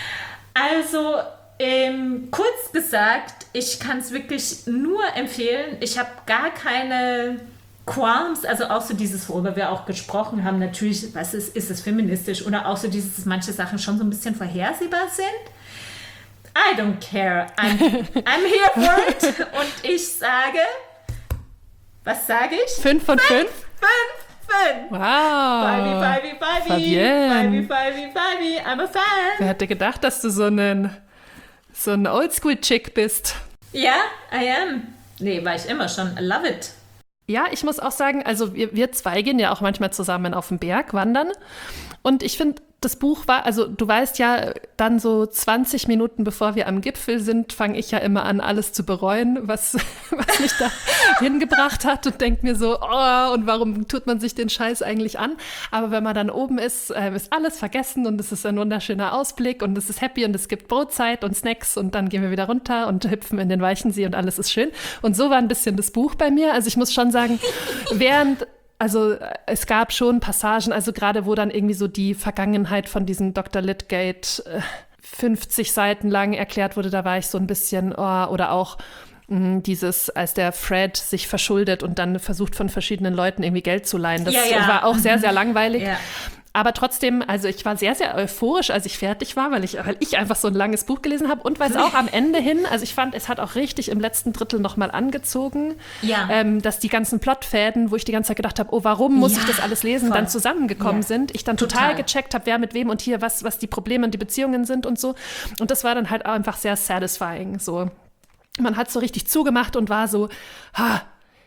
Also, ähm, kurz gesagt, ich kann es wirklich nur empfehlen. Ich habe gar keine Qualms, also auch so dieses, worüber wir auch gesprochen haben, natürlich, was ist, ist es feministisch oder auch so dieses, dass manche Sachen schon so ein bisschen vorhersehbar sind. I don't care. I'm, I'm here for it. Und ich sage, was sage ich? Fünf von fünf? Fünf, fünf. Wow. Barbie, Barbie, Barbie. Barbie, Barbie, Barbie. I'm a fan. Wer hätte gedacht, dass du so ein so ein Oldschool-Chick bist? Ja, I am. Nee, war ich immer schon. I love it. Ja, ich muss auch sagen, also wir, wir zwei gehen ja auch manchmal zusammen auf den Berg wandern. Und ich finde, das Buch war, also du weißt ja, dann so zwanzig Minuten bevor wir am Gipfel sind, fange ich ja immer an, alles zu bereuen, was, was mich da hingebracht hat und denke mir so, oh, und warum tut man sich den Scheiß eigentlich an? Aber wenn man dann oben ist, äh, ist alles vergessen und es ist ein wunderschöner Ausblick und es ist happy und es gibt Brotzeit und Snacks und dann gehen wir wieder runter und hüpfen in den Weichensee und alles ist schön. Und so war ein bisschen das Buch bei mir. Also ich muss schon sagen, während Also es gab schon Passagen, also gerade wo dann irgendwie so die Vergangenheit von diesem Doktor Lydgate äh, fünfzig Seiten lang erklärt wurde, da war ich so ein bisschen, oh, oder auch mh, dieses, als der Fred sich verschuldet und dann versucht von verschiedenen Leuten irgendwie Geld zu leihen, das ja, ja. war auch sehr, sehr langweilig. Ja. Aber trotzdem, also ich war sehr, sehr euphorisch, als ich fertig war, weil ich, weil ich einfach so ein langes Buch gelesen habe und weil es auch am Ende hin, also ich fand, es hat auch richtig im letzten Drittel nochmal angezogen, ja. ähm, dass die ganzen Plotfäden, wo ich die ganze Zeit gedacht habe, oh, warum muss ja, ich das alles lesen, voll. dann zusammengekommen ja. sind. Ich dann total, total gecheckt habe, wer mit wem und hier, was, was die Probleme und die Beziehungen sind und so. Und das war dann halt auch einfach sehr satisfying. So. Man hat so richtig zugemacht und war so, ha,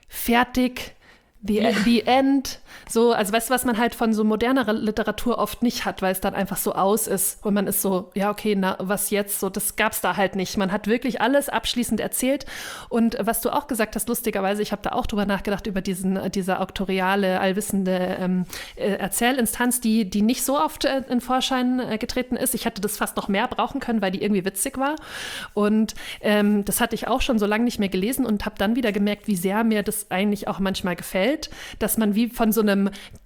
fertig, the, ja. the end. So, also weißt du, was man halt von so moderner Literatur oft nicht hat, weil es dann einfach so aus ist und man ist so, ja okay, na was jetzt? So, das gab's da halt nicht. Man hat wirklich alles abschließend erzählt und was du auch gesagt hast, lustigerweise, ich habe da auch drüber nachgedacht, über diesen, diese auktoriale, allwissende ähm, Erzählinstanz, die, die nicht so oft äh, in Vorschein äh, getreten ist. Ich hätte das fast noch mehr brauchen können, weil die irgendwie witzig war und ähm, das hatte ich auch schon so lange nicht mehr gelesen und habe dann wieder gemerkt, wie sehr mir das eigentlich auch manchmal gefällt, dass man wie von so einem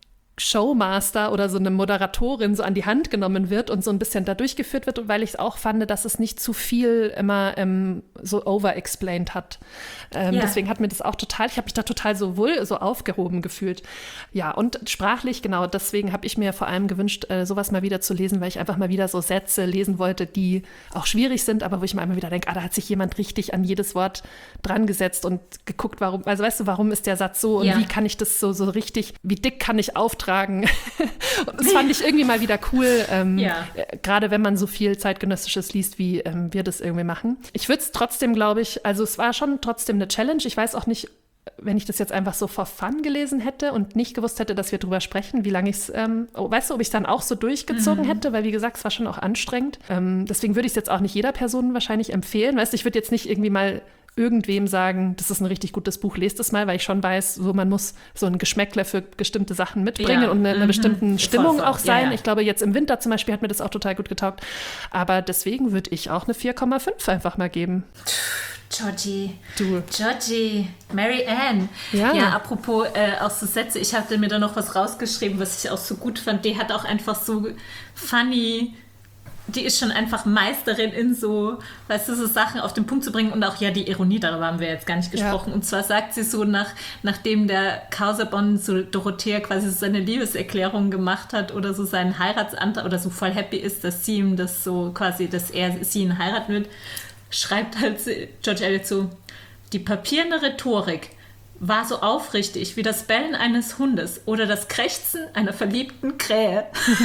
Showmaster oder so eine Moderatorin so an die Hand genommen wird und so ein bisschen da durchgeführt wird, und weil ich es auch fand, dass es nicht zu viel immer ähm, so over-explained hat. Ähm, yeah. Deswegen hat mir das auch total, ich habe mich da total so wohl, so aufgehoben gefühlt. Ja, und sprachlich, genau, deswegen habe ich mir vor allem gewünscht, äh, sowas mal wieder zu lesen, weil ich einfach mal wieder so Sätze lesen wollte, die auch schwierig sind, aber wo ich mir immer wieder denke, ah, da hat sich jemand richtig an jedes Wort dran gesetzt und geguckt, warum, also weißt du, warum ist der Satz so und yeah. wie kann ich das so, so richtig, wie dick kann ich auftragen, Fragen. Und das fand ich irgendwie mal wieder cool, ähm, Ja. äh, gerade wenn man so viel Zeitgenössisches liest, wie ähm, wir das irgendwie machen. Ich würde es trotzdem, glaube ich, also es war schon trotzdem eine Challenge. Ich weiß auch nicht, wenn ich das jetzt einfach so for fun gelesen hätte und nicht gewusst hätte, dass wir drüber sprechen, wie lange ich es, ähm, oh, weißt du, ob ich es dann auch so durchgezogen Mhm. hätte, weil wie gesagt, es war schon auch anstrengend. Ähm, deswegen würde ich es jetzt auch nicht jeder Person wahrscheinlich empfehlen. Weißt du, ich würde jetzt nicht irgendwie mal irgendwem sagen, das ist ein richtig gutes Buch, lest es mal, weil ich schon weiß, so man muss so ein Geschmäckle für bestimmte Sachen mitbringen Ja, und eine, eine mhm. bestimmte Stimmung Voll, voll. auch sein. Ja, ja. Ich glaube, jetzt im Winter zum Beispiel hat mir das auch total gut getaugt. Aber deswegen würde ich auch eine vier Komma fünf einfach mal geben. Georgie. Du. Georgie. Mary Ann. Ja. Ja, apropos äh, auch so Sätze, ich hatte mir da noch was rausgeschrieben, was ich auch so gut fand. Die hat auch einfach so funny, die ist schon einfach Meisterin in so, weißt du, so Sachen auf den Punkt zu bringen und auch ja die Ironie, darüber haben wir jetzt gar nicht gesprochen. Ja. Und zwar sagt sie so, nach, nachdem der Casaubon so Dorothea quasi so seine Liebeserklärung gemacht hat oder so seinen Heiratsantrag oder so voll happy ist, dass sie ihm das so quasi, dass er sie ihn heiraten wird, schreibt halt George Eliot so, die papierne Rhetorik war so aufrichtig wie das Bellen eines Hundes oder das Krächzen einer verliebten Krähe.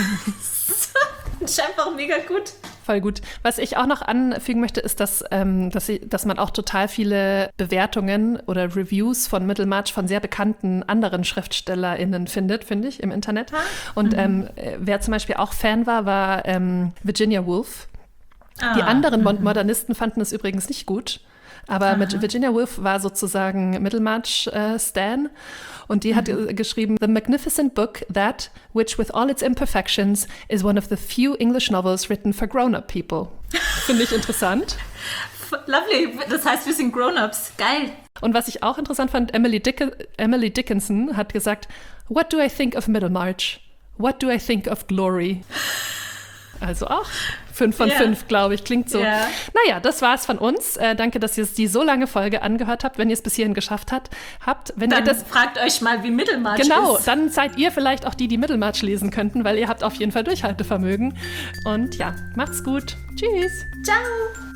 Das ist einfach mega gut. Voll gut. Was ich auch noch anfügen möchte, ist, dass, ähm, dass, sie, dass man auch total viele Bewertungen oder Reviews von Middlemarch von sehr bekannten anderen SchriftstellerInnen findet, finde ich, im Internet. Und ähm, wer zum Beispiel auch Fan war, war ähm, Virginia Woolf. Ah, Die anderen Mon- Modernisten fanden es übrigens nicht gut. Aber mit Virginia Woolf war sozusagen Middlemarch äh, Stan. Und die hat äh, geschrieben, The magnificent book that, which with all its imperfections, is one of the few English novels written for grown-up people. Finde ich interessant. Lovely. Das heißt, wir sind Grown-Ups. Geil. Und was ich auch interessant fand, Emily, Dick- Emily Dickinson hat gesagt, What do I think of Middlemarch? What do I think of Glory? Also auch fünf von Ja. fünf, glaube ich, klingt so. Ja. Naja, das war's von uns. Äh, danke, dass ihr die so lange Folge angehört habt, wenn ihr es bis hierhin geschafft habt. habt. Wenn Dann ihr das fragt euch mal, wie Middlemarch Genau, ist. dann seid ihr vielleicht auch die, die Middlemarch lesen könnten, weil ihr habt auf jeden Fall Durchhaltevermögen. Und ja, macht's gut. Tschüss. Ciao.